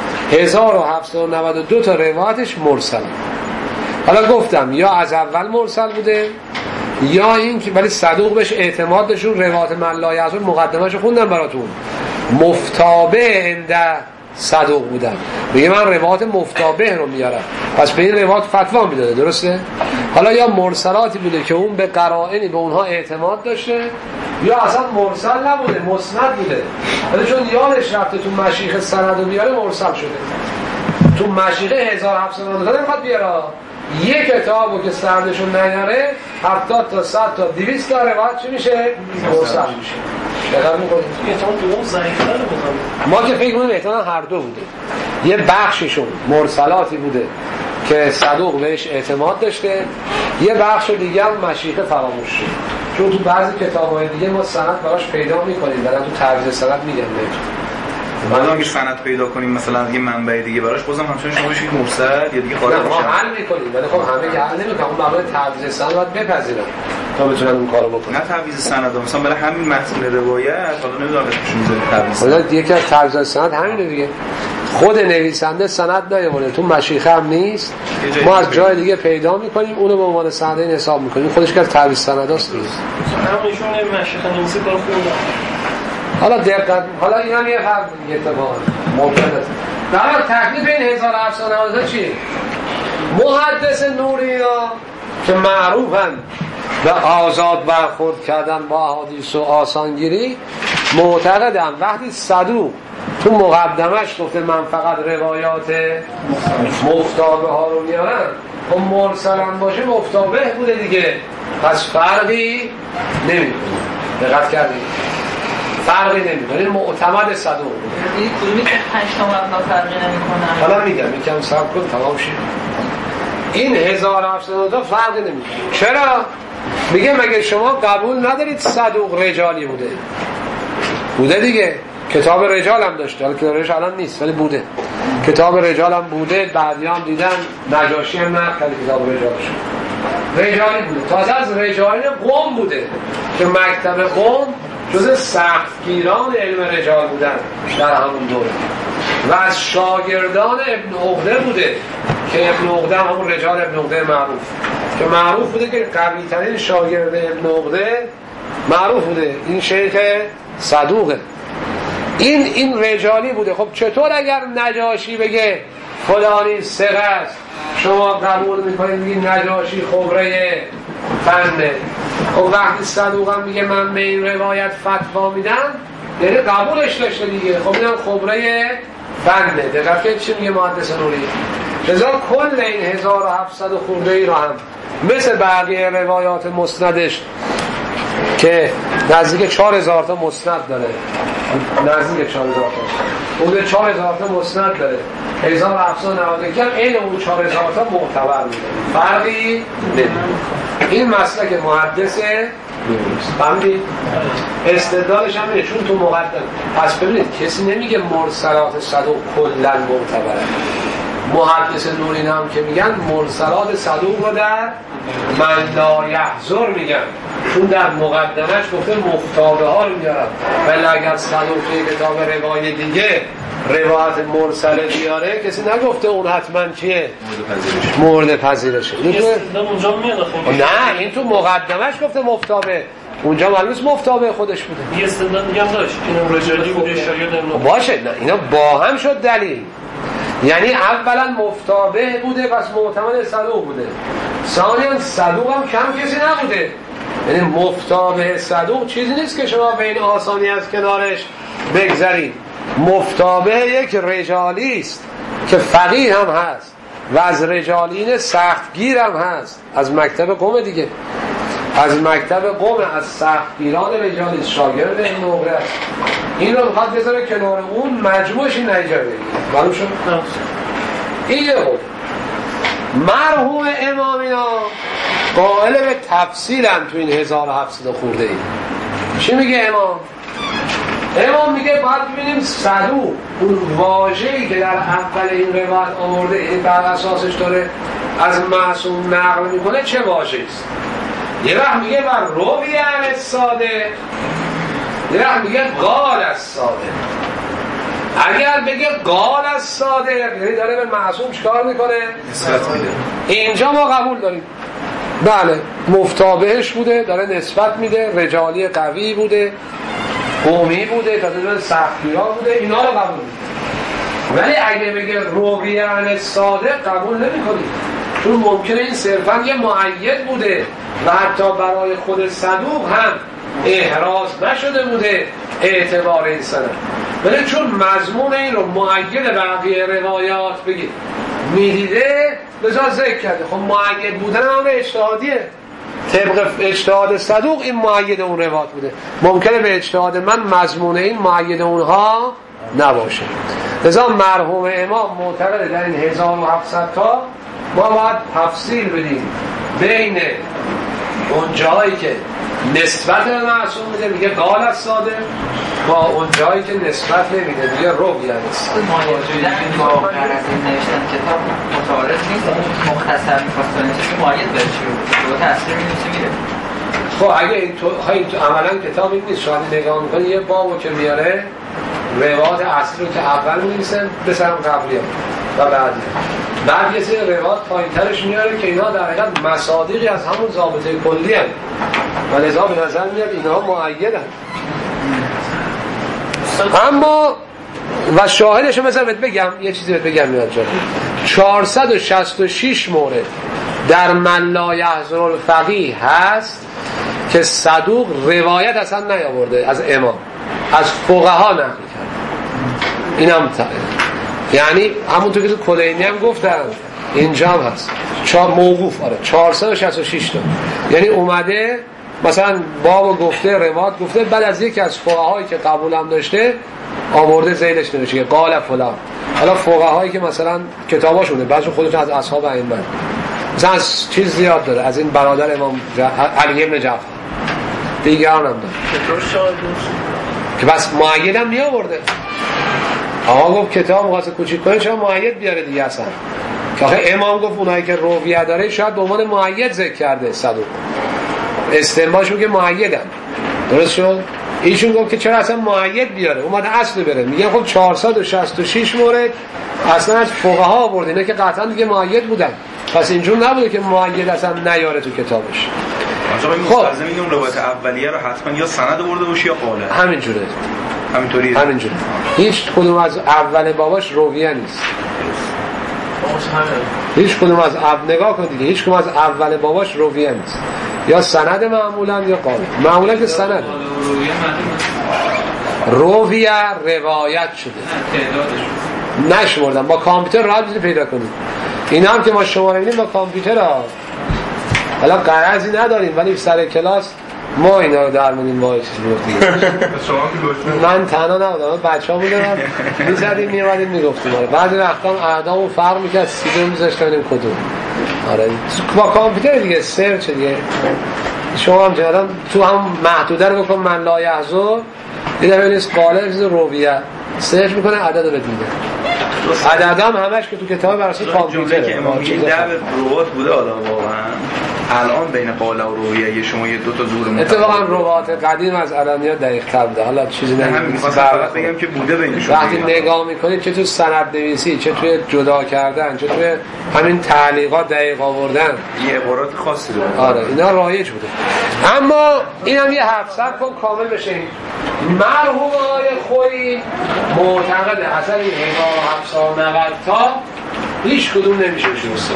1792 تا روایتش مرسل. حالا گفتم یا از اول مرسل بوده یا این که ولی صدوق بهش اعتماد داشتون. روایت من لا یحضر مقدمه‌شو خوندم براتون، مفتابه عند صدوق بودن. میگه من روایت مفتابه رو میارم، پس به این روایت فتوا میداده، درسته؟ حالا یا مرسلاتی بوده که اون به قرائنی به اونها اعتماد داشته، یا اصلا مرسل نبوده، مسند بوده، ولی چون یادش رفته تو مشیخ سند رو بیاره مرسل شده. تو مشیخ 1792 نمیخواد بیاره، یک کتابو که سندشون نیاره 70 تا 100 تا 200 تا روایت چی میشه؟ مرسل میشه. دقیق میکنید؟ احتمال دوم ضعیف‌تره بودن. ما که فکر می‌کنیم احتمال هر دو بوده. یه بخششون مرسلاتی بوده که صدوق بهش اعتماد داشته، یه بخش دیگه هم مشیخه فراموش شد. چون تو بعضی کتاب‌های دیگه ما سند براش پیدا می‌کنیم، بعدا تو تعویض سند میگن بهتون. بعدا اگه سند پیدا کنیم مثلا یه منبع دیگه براش، بازم همچنان شما بشید مرسل یا دیگه خارج ما حل می‌کنیم، ولی خب همه که حل نمی‌کنن. اون مبانی تعویض سند باید بپذیرن. تا بتونن اون کارو بکنن. نه تعویض سند مثلا برای همین متن روایت حالا نمیدونم اسمش میذاره تعویض. حالا یکی از تعویض سند همینه دیگه. خود نویسنده سند نیاورده تو مشیخه هم نیست، ما از جای دیگه پیدا میکنیم اونو به عنوان سند این حساب میکنیم. خودش که تعویض سنداست دیگه. همونشون مشیخه نویسی کار خوندن. حالا دقت، حالا این هم یه فرق دیگه اتفاقا ممکن است. در تکلیف این 1790 چیه؟ محدث نوری‌ها که معروفن و آزاد برخورد کردن با احادیث و آسانگیری، معتقدن وقتی صدوق تو مقدمش گفته من فقط روایات مفتابه ها رو میارم، خب مرسل هم باشه مفتابه بوده دیگه، پس فرقی نمیکنه. دقت کردید؟ فرقی نمیکنه، معتمد صدوق بوده. این کدومی که 5 تا مبنا فرقی نمیکنه؟ حالا میگم یکم صبر کن تمام شد. این 1790 فرقی نمیکنه. چرا؟ میگه مگه شما قبول ندارید صدوق رجالی بوده؟ بوده دیگه، کتاب رجال هم داشته، حالا کتاب رجال الان نیست ولی بوده، کتاب رجال هم بوده. بعدی هم دیدن نجاشی هم نقل کرده کتاب رجال شد، رجالی بوده. تازه از رجالین قم بوده که مکتب قم جز سختگیران علم رجال بودن در همون دوره و از شاگردان ابن عقده بوده که ابن عقده همون رجال ابن عقده معروف که معروف بوده که قوی ترین شاگرد ابن عقده معروف بوده این شیخ صدوقه. این رجالی بوده. خب چطور اگر نجاشی بگه فلانی ثقه است شما قبول میکنید میگید نجاشی خبره فنده؟ خب وقتی صدوق هم میگه من به این روایت فتوا میدم یعنی قبولش داشته دیگه. خب اینم خبره فنده. دقیقا که چی میگه محدث نوری؟ لذا کل این 1700 خورده ای رو هم مثل بقیه روایات مسندش که نزدیک 4000 تا مسند داره، نزدیک 4000 تا بوده، 4000 تا مسند داره، 1790 کم این اون 4000 تا معتبر میده، فرقی نمیده. این مسلک محدثه فهمیدید؟ استدلالش هم اینه چون تو مقدم. پس ببینید کسی نمیگه مرسلات صدوق کلا معتبره. محدث نورین هم که میگن مرسلات صدوق رو در من لا یحضر میگن، چون در مقدمش گفته مفتابه ها رو میارن، ولی اگر صدوق توی کتاب روایت دیگه روایت مرسله بیاره کسی نگفته اون حتما چیه؟ مورد پذیرشه. اونجا میاد. نه این تو مقدمش گفته مفتابه، اونجا معلومه مفتابه خودش بوده. یه استدلال دیگه هم داشت اینم رجالی بوده شاگرد باشه. نه اینا با هم شد دلیل. یعنی اولا مفتابه بوده پس معتمد صدوق بوده، ثانیا صدوق هم کم کسی نبوده. یعنی مفتابه صدوق چیزی نیست که شما به این آسانی از کنارش بگذارید. مفتابه یک رجالی است که فقیه هم هست و از رجالین سختگیر هم هست، از مکتب قم دیگه، از مکتب قم، از سختگیران رجالی، شاگرد این نقره است. این رو بخواد بذاره کنار اون مجموعش این نتیجه بگیره. معلوم شد؟ این یه قول. مرحوم امامینا قائل به تفصیلن تو این 1700 خورده ای. چی میگه امام؟ امام میگه باید ببینیم صدوق اون واژه‌ای که در اول این روایت آورده این بر اساسش داره از معصوم نقل میکنه چه واژه‌ای است. یه وقت میگه بر روی عن الصادق، یه وقت میگه قال الصادق. اگر بگه قال الصادق یعنی داره به معصوم چیکار میکنه؟ نسبت میده. اینجا ما قبول داریم بله مفتابهش بوده، داره نسبت میده، رجالی قوی بوده، قومی بوده، تازه سختگیران بوده، اینا رو قبول میده. ولی اگه بگه روی عن الصادق قبول نمی‌کنید، چون ممکنه این صرفا یه مؤید بوده و حتی برای خود صدوق هم احراز نشده بوده اعتبار این سند. ولی چون مضمون این رو مؤید بقیه روایات بگید میدیده لذا ذکر کرده. خب مؤید بودن هم اجتهادیه، طبق اجتهاد صدوق این مؤید اون روایت بوده، ممکنه به اجتهاد من مضمون این مؤید اونها نباشه. لذا مرحوم امام معتقده در این 1700 تا ما باید تفصیل بدیم بین اون جایی که نسبت به معصوم میده میگه قال الصادق با اون جایی که نسبت نمیده میگه روی است. با غرض نوشتن کتاب متعارض نیست، مختصر می‌خواستن چیزی مؤید بشه و تاثیر می‌نویسه میره. خب اگه این عملا کتاب این نیست، شاید نگاه میکنی یه بابو که میاره روایات اصلی رو که اول می‌نویسه به سرم قبلی و بعد یه سری روایات پایین‌ترش میاره که اینا در حقیقت مصادیقی از همون ضابطه کلی هست و لذا به نظر میاد اینها مؤیدن. اما و شاهدش رو مثلا بگم یه چیزی بگم میاد جا 466 مورد در من لا یحضر الفقیه هست که صدوق روایت اصلا نیاورده از امام، از فقها نقل کرد. اینم یعنی همونطور که کلینی هم گفتن اینجا هم هست موقوف. آره 466 تا یعنی اومده مثلا باب گفته روایت گفته بعد از یکی از فقهایی که قبول هم داشته آورده زیلش نوشته که قال فلان. حالا فقهایی که مثلا کتاباشونه بعضی خودشون از اصحاب ائمه مثلا از چیز زیاد داره، از این برادر امام علی ابن جعفر دیگران هم داره که بس مؤید هم میآورده. آقا گفت کتاب واسه کوچیک کنه چرا مؤید بیاره دیگه اصلا که آخه امام گفت اونایی که رویه داره شاید به عنوان مؤید ذکر کرده صدوق استنباطش میگه مؤیدن. درست شد؟ ایشون گفت که چرا اصلا مؤید بیاره اومده اصل بره. میگه خب 466 مورد اصلا از فقها آورده اینا که قطعا دیگه مؤید بودن، پس اینجور نبوده که مؤید اصلا نیاره تو کتابش. خب مستلزم اون روایت اولیه رو حتما یا سند آورده باشه یا قاله. همینجوره. همینطوریه. همینجوره. هیچ کدوم از اول باباش رویه نیست. هیچ کدوم از نگاه کن دیگه هیچ کدوم از اول باباش رویه نیست. یا سند معمولا یا قاله. معمولا که سند. رویه روایت شده. نشمردم با کامپیوتر راحت میتونی پیدا کنید. اینا هم که ما شماره میدیم با کامپیوتر ها. حالا غرضی نداریم ولی سر کلاس ما اینا رو در مونیم با چیز گفتیم. من تنها نبودم بچه‌ها بودن می‌زدیم میومدیم میگفتیم. بعضی وقتا اعدامو فرق می‌کرد سیدو می‌ذاشتم ببینیم کدوم. آره با کامپیوتر دیگه سرچ دیگه شما هم جدا تو هم محدوده رو بکن من لا یحضر دیگه ببینید قاله چیز رویه سرچ می‌کنه عدد رو بده. عددام همش که تو کتاب برای کامپیوتر که امامی این در روات بوده آدم واقعا الان بین قاله و رویه شما یه دو تا زور متفاوت اتفاقا روات قدیم از علانیات دقیق‌تر بوده. حالا چیزی نمی‌گم فقط بگم که بوده بینشون. وقتی نگاه می‌کنید چه تو سند نویسی چه توی جدا کردن چه توی همین تعلیقات دقیق آوردن یه عبارات خاصی داره. آره اینا رایج بوده. اما اینم یه 700 کن کامل بشه. مرحوم آقای خویی معتقد اصلا این 1790 تا هیچ کدوم نمیشه شروع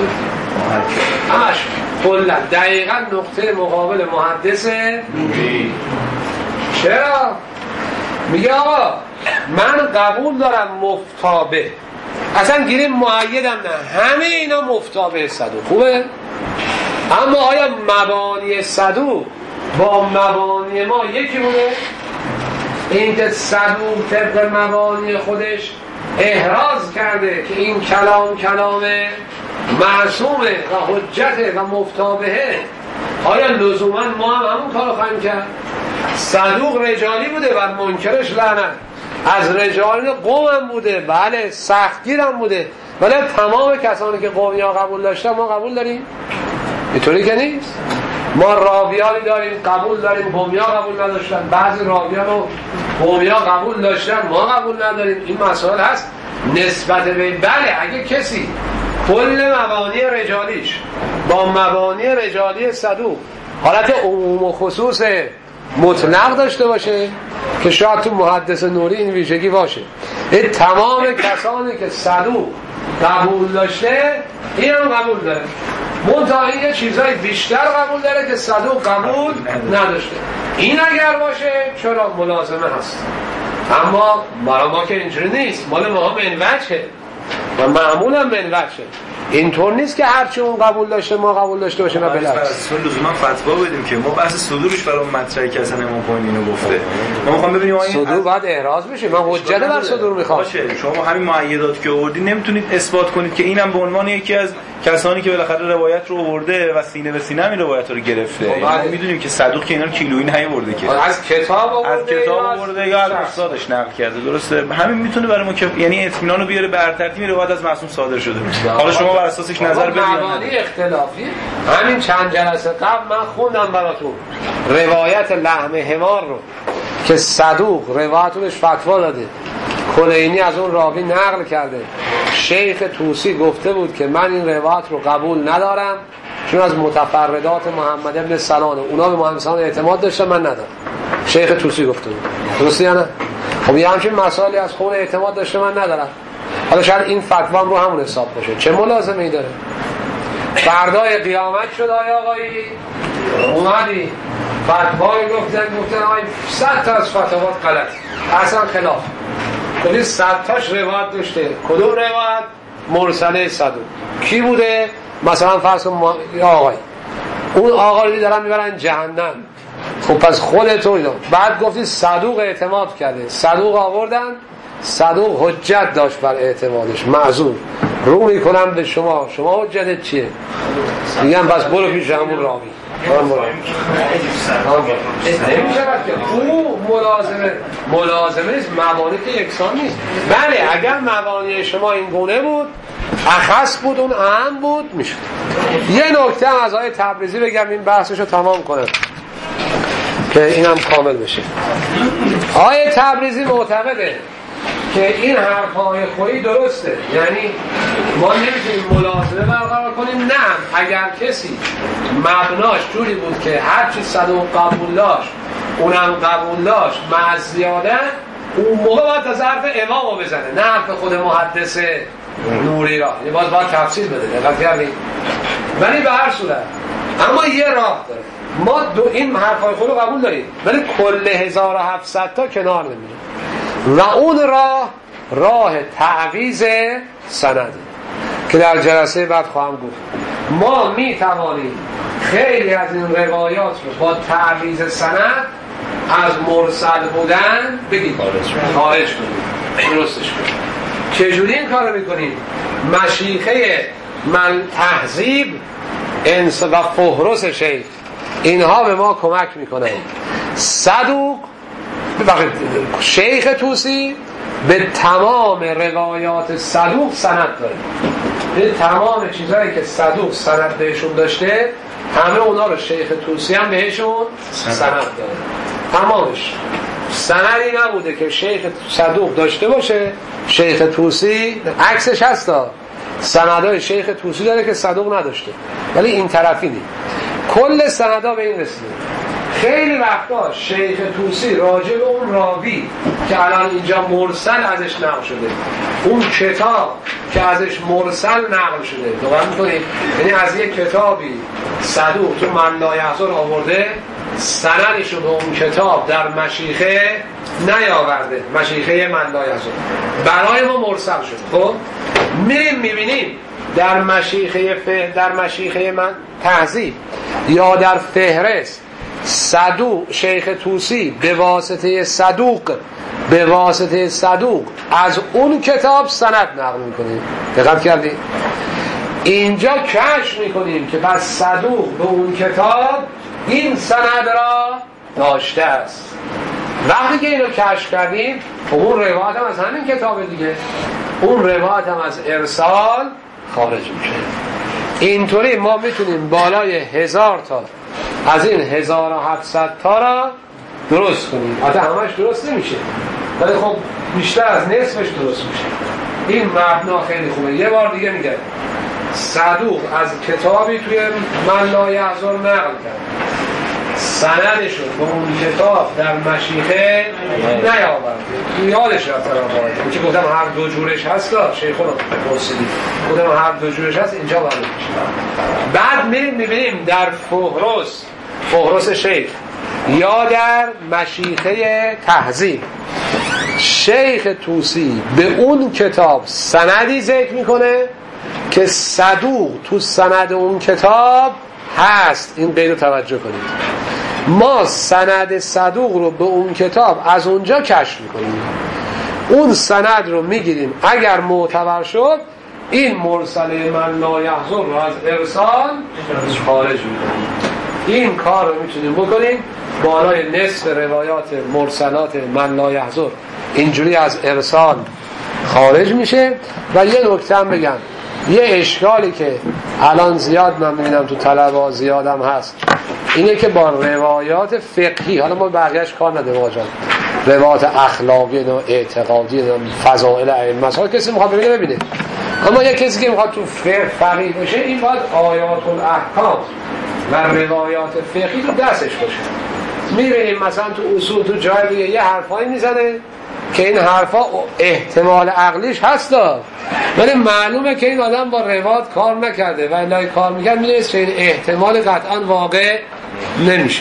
همش کلا دقیقا نقطه مقابل محدث نوری. چرا؟ میگه آقا من قبول دارم مفتابه اصلا گیریم معیدم نه همه اینا مفتابه صدوق خوبه اما آیا مبانی صدوق با مبانی ما یکی بوده؟ این که صدوق طبق مبانی خودش احراز کرده که این کلام معصومه و حجته و مفتابهه آیا لزوما ما هم همون کارو خواهیم کرد؟ صدوق رجالی بوده و منکرش لعنت از رجال قوم هم بوده بله سختگیر هم بوده ولی تمام کسانی که قومی ها قبول داشتن ما قبول داریم؟ اینطوری که نیست. ما راویانی داریم قبول داریم قومی ها قبول نداشتن بعضی راویان رو قومی ها قبول داشتن ما قبول نداریم. این مسائل هست نسبت به بله اگه کسی کل مبانی رجالیش با مبانی رجالی صدوق حالت عموم و خصوص مطلق داشته باشه که شاید تو محدث نوری این ویژگی باشه تمام کسانی که صدوق قبول داشته این هم قبول داره منتها این چیزهای بیشتر قبول داره که صدوق قبول نداشته. این اگر باشه چرا ملازمه هست اما برای ما که اینجوری نیست مال ما هم منوجه و معمول هم منوجه اینطور نیست که هرچی اون قبول داشته ما قبول داشته باشیم و بالعکس اصلا لزوما فتوا بدیم که ما بحث صدورش برای مطرحی که اصلا امام خمینی اینو گفته ما میخوام ببینیم صدور باید احراز بشه من حجت بر صدور میخوام باشه شما همین معیدات که آوردی نمیتونید اثبات کنید که اینم به عنوان یکی از کسانی که بالاخره روایت رو آورده و سینه به سینه این روایت رو گرفته ما میدونیم که صدوق که اینا رو کیلویی نیاورده که از کتاب آورده یا از استادش نقل کرده درسته همین میتونه برای ما که یعنی اطمینان رو بیاره بر ترتیب روایت از معصوم صادر شده حالا شما بر اساسش نظر بدید. مبانی اختلافی. همین چند جلسه قبل من خوندم براتون روایت لحم حمار رو که صدوق روایتونش فتوا داده، کلینی از اون راوی نقل کرده، شیخ طوسی گفته بود که من این روایت رو قبول ندارم چون از متفردات محمد ابن سنانه، اونا به محمد سنان اعتماد داشتن من ندارم. شیخ طوسی گفته بود، درسته یا نه؟ خب یه همچین مسائلی از خون اعتماد داشته من ندارم. حالا شاید این فتوا رو همون حساب باشه، چه ملازمه ای داره؟ فردای قیامت شد آقایی اومدی فتوایی گفتن آقای 100 تا از فتوات غلط، اصلا خلاف، کلی 100 تاش روایت داشته. کدوم روایت؟ مرسله صدوق. کی بوده؟ مثلا فرض کن آقای اون آقا رو دارن میبرن جهنم، خب پس خودت اینا بعد گفتی صدوق اعتماد کرده، صدوق آوردن، صدوق حجت داشت بر اعتمادش، معذور رو میکنم به شما حجتت چیه؟ میگم بس برو پیش همون راوی. نمیشود که او ملازمه نیست، مبانی که یکسان نیست. بله اگر مبانی شما این گونه بود، اخص بود، اون اهم بود، میشد. یه نکته هم از آقای تبریزی بگم این بحثشو تمام کنم که اینم کامل بشه. آقای تبریزی معتقده که این حرفای خویی درسته، یعنی ما نمیتونیم ملازمه برقرار کنیم. نه، اگر کسی مبناش جوری بود که هرچی صدوق قبول داشت اونم قبول داشت مع زیاده، اون موقع باید از حرف امامو بزنه، نه حرف خود محدث نوری را. یه باید تفصیل بده، دقت کردید؟ ولی به هر صورت اما یه راه داره، ما این حرفای خود رو قبول داریم ولی کل 1700 تا کنار نمیره و اون راه تعویض سنده که در جلسه بعد خواهم گفت. ما می توانیم خیلی از این روایات رو با تعویض سند از مرسل بودن بگیم خارج کنیم، درستش کنیم. چجوری این کار رو میکنیم؟ مشیخه تهذیب و فهرس شیخ اینها به ما کمک میکنن. صدوق شیخ طوسی به تمام روایات صدوق سند داره، به تمام چیزهایی که صدوق سند بهشون داشته همه اونا رو شیخ طوسی هم بهشون سند داره. تمامش سندی نبوده که شیخ صدوق داشته باشه شیخ طوسی عکسش هستا، سندهای شیخ طوسی داره که صدوق نداشته، ولی این طرفی نی. کل سندها به این رسیده. خیلی وقتا شیخ طوسی راجع به اون راوی که الان اینجا مرسل ازش نقل شده، اون کتاب که ازش مرسل نقل شده، دوباره میکنید یعنی از یک کتابی صدوق تو من لا یحزن آورده، سندش رو به اون کتاب در مشیخه نیاورده، مشیخه من لا یحزن برای ما مرسل شد. خب میریم میبینیم در مشیخه من تهذیب یا در فهرست صدوق شیخ طوسی به واسطه صدوق از اون کتاب سند نقل میکنیم. دقت کردید؟ اینجا کشف میکنیم که پس صدوق به اون کتاب این سند را داشته است. وقتی که اینو کشف کردیم اون روایت هم از همین کتاب دیگه، اون روایت هم از ارسال خارج میشه. اینطوری ما میتونیم بالای 1000 تا از این 1700 تا را درست کنیم. حتی همش درست نمیشه ولی خب بیشتر از نصفش درست میشه. این مبنا خیلی خوبه. یه بار دیگه میگم صدوق از کتابی توی من لا یحزن نقل کرد، سندش رو به اون کتاب در مشیخه نیاورد. یادش رفت این که گفتم هر دو جورش هست، شیخون موسیقی گفتم هر دو جورش هست، اینجا وارد میشه. بعد میبینیم در فهرس شیخ یا در مشیخه تهذیب شیخ طوسی به اون کتاب سندی ذکر میکنه که صدوق تو سند اون کتاب هست. این قید رو توجه کنید. ما سند صدوق رو به اون کتاب از اونجا کشف میکنیم، اون سند رو میگیریم، اگر معتبر شد این مرسله من لا یحزن رو از ارسال خارج میکنیم. این کار رو میتونیم بکنیم بالای نصف روایات مرسلات من لا یحزن اینجوری از ارسال خارج میشه. و یه نکته هم بگم، یه اشکالی که الان زیاد من میبینم تو طلبه زیادم هست اینه که با روایات فقهی، حالا ما بقیهش کار نداریم آقا جان، روایات اخلاقی و اعتقادی و فضائل ائمه مثلا کسی میخواد ببینه، اما یه کسی که میخواد تو فقیه بشه این باید آیات الاحکام و روایات فقهی تو دستش باشه. میبینیم مثلا تو اصول تو جای دیگه یه حرفایی میزنه که این حرفا احتمال عقلیش هستا، ولی معلومه که این آدم با روایات کار نکرده و الا کار میکرد میدونست که این احتمال قطعا واقع نمیشه.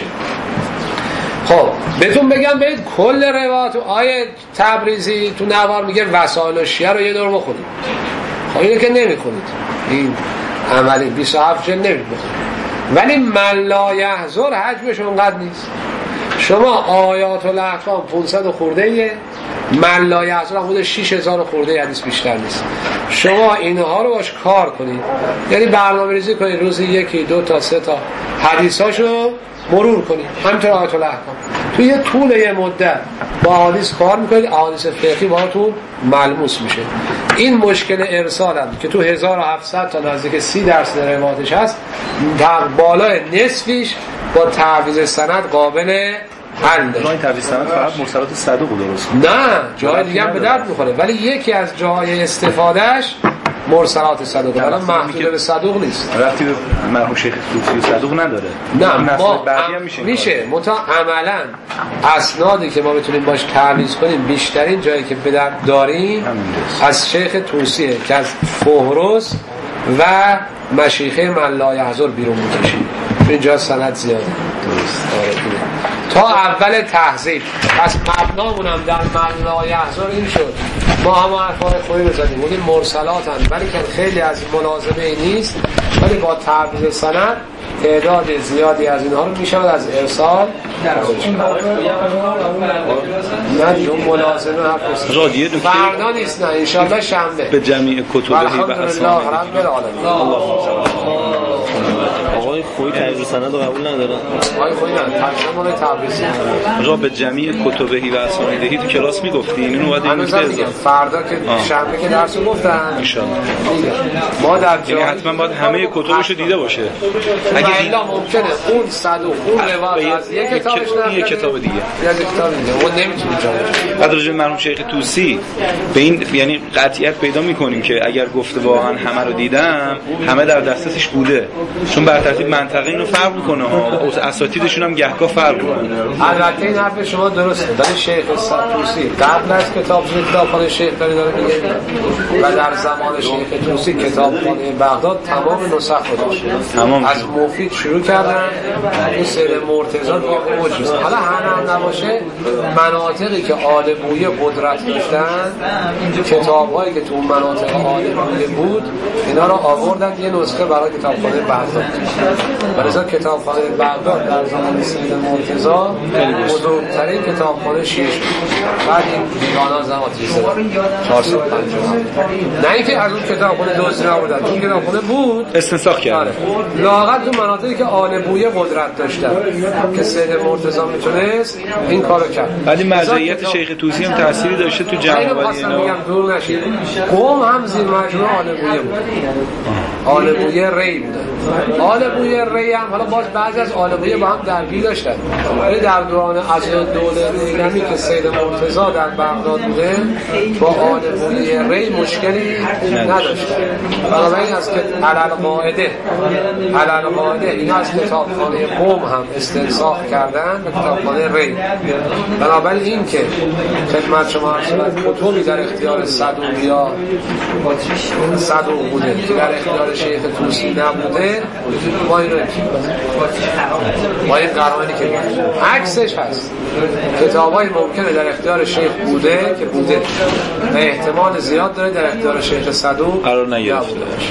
خب بهتون بگم برید کل روایات آیه تبریزی تو نوار میگه وسائل الشیعه رو یه دور بخونید. خب اینو که نمیخونید، این عملی 27 جلد نمیخونید، ولی من لا یحضر حجمش اونقدر نیست. شما آیات الاحکام 500 خورده ایه، من لا یحضر حدود 6000 خورده حدیث بیشتر نیست. شما اینها رو باش کار کنید، یعنی برنامه ریزی کنید، روزی 1 2 تا 3 تا حدیثاشو مرور کنید، همینطور آیات الاحکام توی یه طول یه مدت با حدیث کار میکنید، حدیث فقهی باهاتون ملموس میشه. این مشکل ارسال هم که تو 1700 تا نزدیک 30% روایتش هست، در بالای نصفیش با تعویض سند قابل حل. جای تعویض سند فقط مرسلات صدوق درست نه، جای دیگه هم به درد میخوره، ولی یکی از جاهای استفادهش مرسلات صدوق، الان محدود به صدوق نیست، ربطی به مرحوم شیخ طوسی صدوق نداره. نه ما بعدی هم میشه عملا اسنادی که ما بتونیم باش تعویض کنیم بیشترین جایی که به درد داریم از شیخ طوسیه که از فهرست و مشیخه من لا یحضر بیرون میکشیم، اینجا سند زیاده. درست. تا اول تهذیب. پس مبنامون هم در من لا یحضر این شد، ما هم حرفای خوبی بزنیم، بودیم مرسلات هم، ولی که خیلی از ملازمه نیست، ولی با تعویض سند تعداد زیادی از اینها رو میشود از ارسال نه دیون ملازمه حرف رادیه دکتر فردا نیست، نه انشاءالله شنبه به جمعی کتبهی و الحمدلله رب العالمین. آقای خوی تعویض سند رو قبول ندارن. آقای خوی نه ترجمه تعویض را به جمعی کتبهی و اسانیدهی تو کلاس میگفتین اینو بعد این نکته فردا که شنبه که درسو گفتن ان شاء الله ما در یعنی حتما باید همه کتبشو دیده باشه. اگه الا ممکنه اون صدوق اون روایت از یک کتابش نه یک کتاب دیگه یا کتاب دیگه اون نمیتونه جا بعد راجع به مرحوم شیخ طوسی به این یعنی قطعیت پیدا میکنیم که اگر گفته واقعا همه رو دیدم همه در دسترسش بوده، چون بر ترتیب منطقه اینو فرق میکنه ها، اساتیدشون هم گهگاه فرق میکنه. البته این حرف شما درسته، ولی شیخ طوسی قبل از کتابخانه شیخ داره میگه و در زمان شیخ طوسی کتابخانه بغداد تمام نسخ رو داشت، از مفید شروع کردن این سید مرتضی واقع موجود. حالا هم نباشه مناطقی که آل بویه قدرت داشتن، کتاب‌هایی که تو مناطق آل بویه بود اینا رو آوردن یه نسخه برای کتابخانه بغداد. برای کتابخانه بغداد در زمان سید مرتضی بزرگترین کتابخانه شیعه شد. بعد این دیوان‌ها زماتی شد 450. نه اینکه از اون کتابخانه دزدی نبودن، اون کتابخانه بود استنساخ کرد. لااقل تو مناطقی که آل بویه قدرت داشتن که سید مرتضی میتونست این کارو کرد. ولی مزیت شیخ طوسی هم تأثیری داشته تو جمع‌آوری اینا. میگم دور نشید. قم هم زیر مجموعه آل بویه بود. آل بویه ری بود. آل بویه ری هم حالا باز بعضی از آل بویه با هم درگیر داشتن. ولی در دوران از دوله ایرانی که سید مرتضی در بغداد بوده با آل بویه ری مشکلی نداشتن. بنابراین از که علل قاعده اینا از کتابخانه قم هم استنساخ کردن به کتابخانه ری. بنابراین این که خدمت شما عرض کتبی در اختیار صدوقیا صدوق بوده که در اختیار شیخ طوسی نبوده، ما این رو ما این قرآنی که عکسش هست کتابای ممکنه در اختیار شیخ بوده که بوده و احتمال زیاد داره در اختیار شیخ صدوق قرار نگرفته.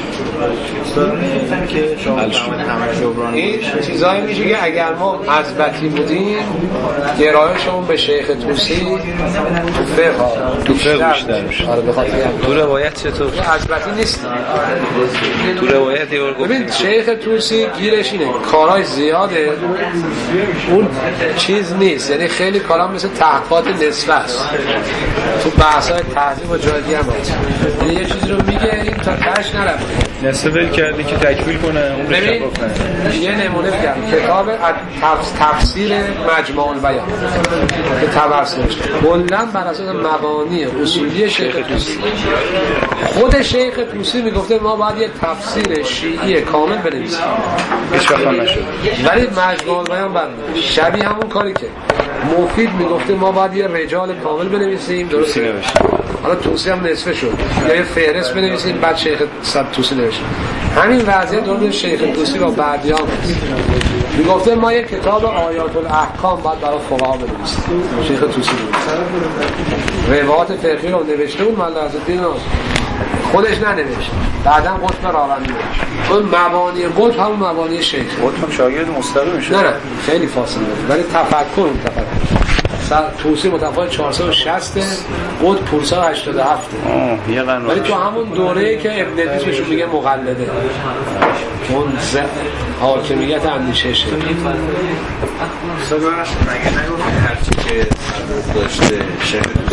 این چیزایی میشه که اگر ما عزبتی بودیم گرایشمون به شیخ طوسی تو فقه بیشتر میشه. تو روایت چطور؟ عزبتی نیست. تو روایت یه بار ببین شیخ طوسی توسی گیرش اینه کارهای زیاده، اون چیز نیست، یعنی خیلی کارا مثل تحقیقات نصفه است تو بحث‌های تهذیب و جایی هم هست، یعنی یه چیزی رو میگه این تا تهش نرفته نصفه ول کرده که تکمیل کنه اون رو شفاف کنه. یه نمونه بگم کتاب تفسیر مجموع البیان که تبرس نوشته کلاً بر اساس مبانی اصولی شیخ طوسی. خود شیخ طوسی میگفته ما باید یه تفسیر شیعی کامل بنویسیم، هیچ وقت نشد، ولی مجموع البیان بنده شبیه همون کاری که مفید میگفته ما باید یه رجال کامل بنویسیم، درست نوشته. حالا طوسی هم نصفه شد، یا یه فهرست بنویسیم بعد شیخ طوسی نوشته. همین وضعیت درون شیخ طوسی با بعدیان میگفته ما یک کتاب آیات الاحکام باید برای فقها بنویسیم. شیخ طوسی روایات فقهی رو نوشته بود، مولا عزالدین خودش ننوشت، بعداً قطب راغبی نوشت. اون مبانی قطب همون مبانی شیخ. قطب شاگرد مستقیم شد. نه خیلی فاصله داره، ولی تفکر طوسی متفاوت 460 قطب 587. یه قرن. ولی تو همون دوره‌ای که ابن ادریس بهش میگه مقلده، چون حاکمیت اندیشه شد. مگه نگفت هرچی که داشته شیخ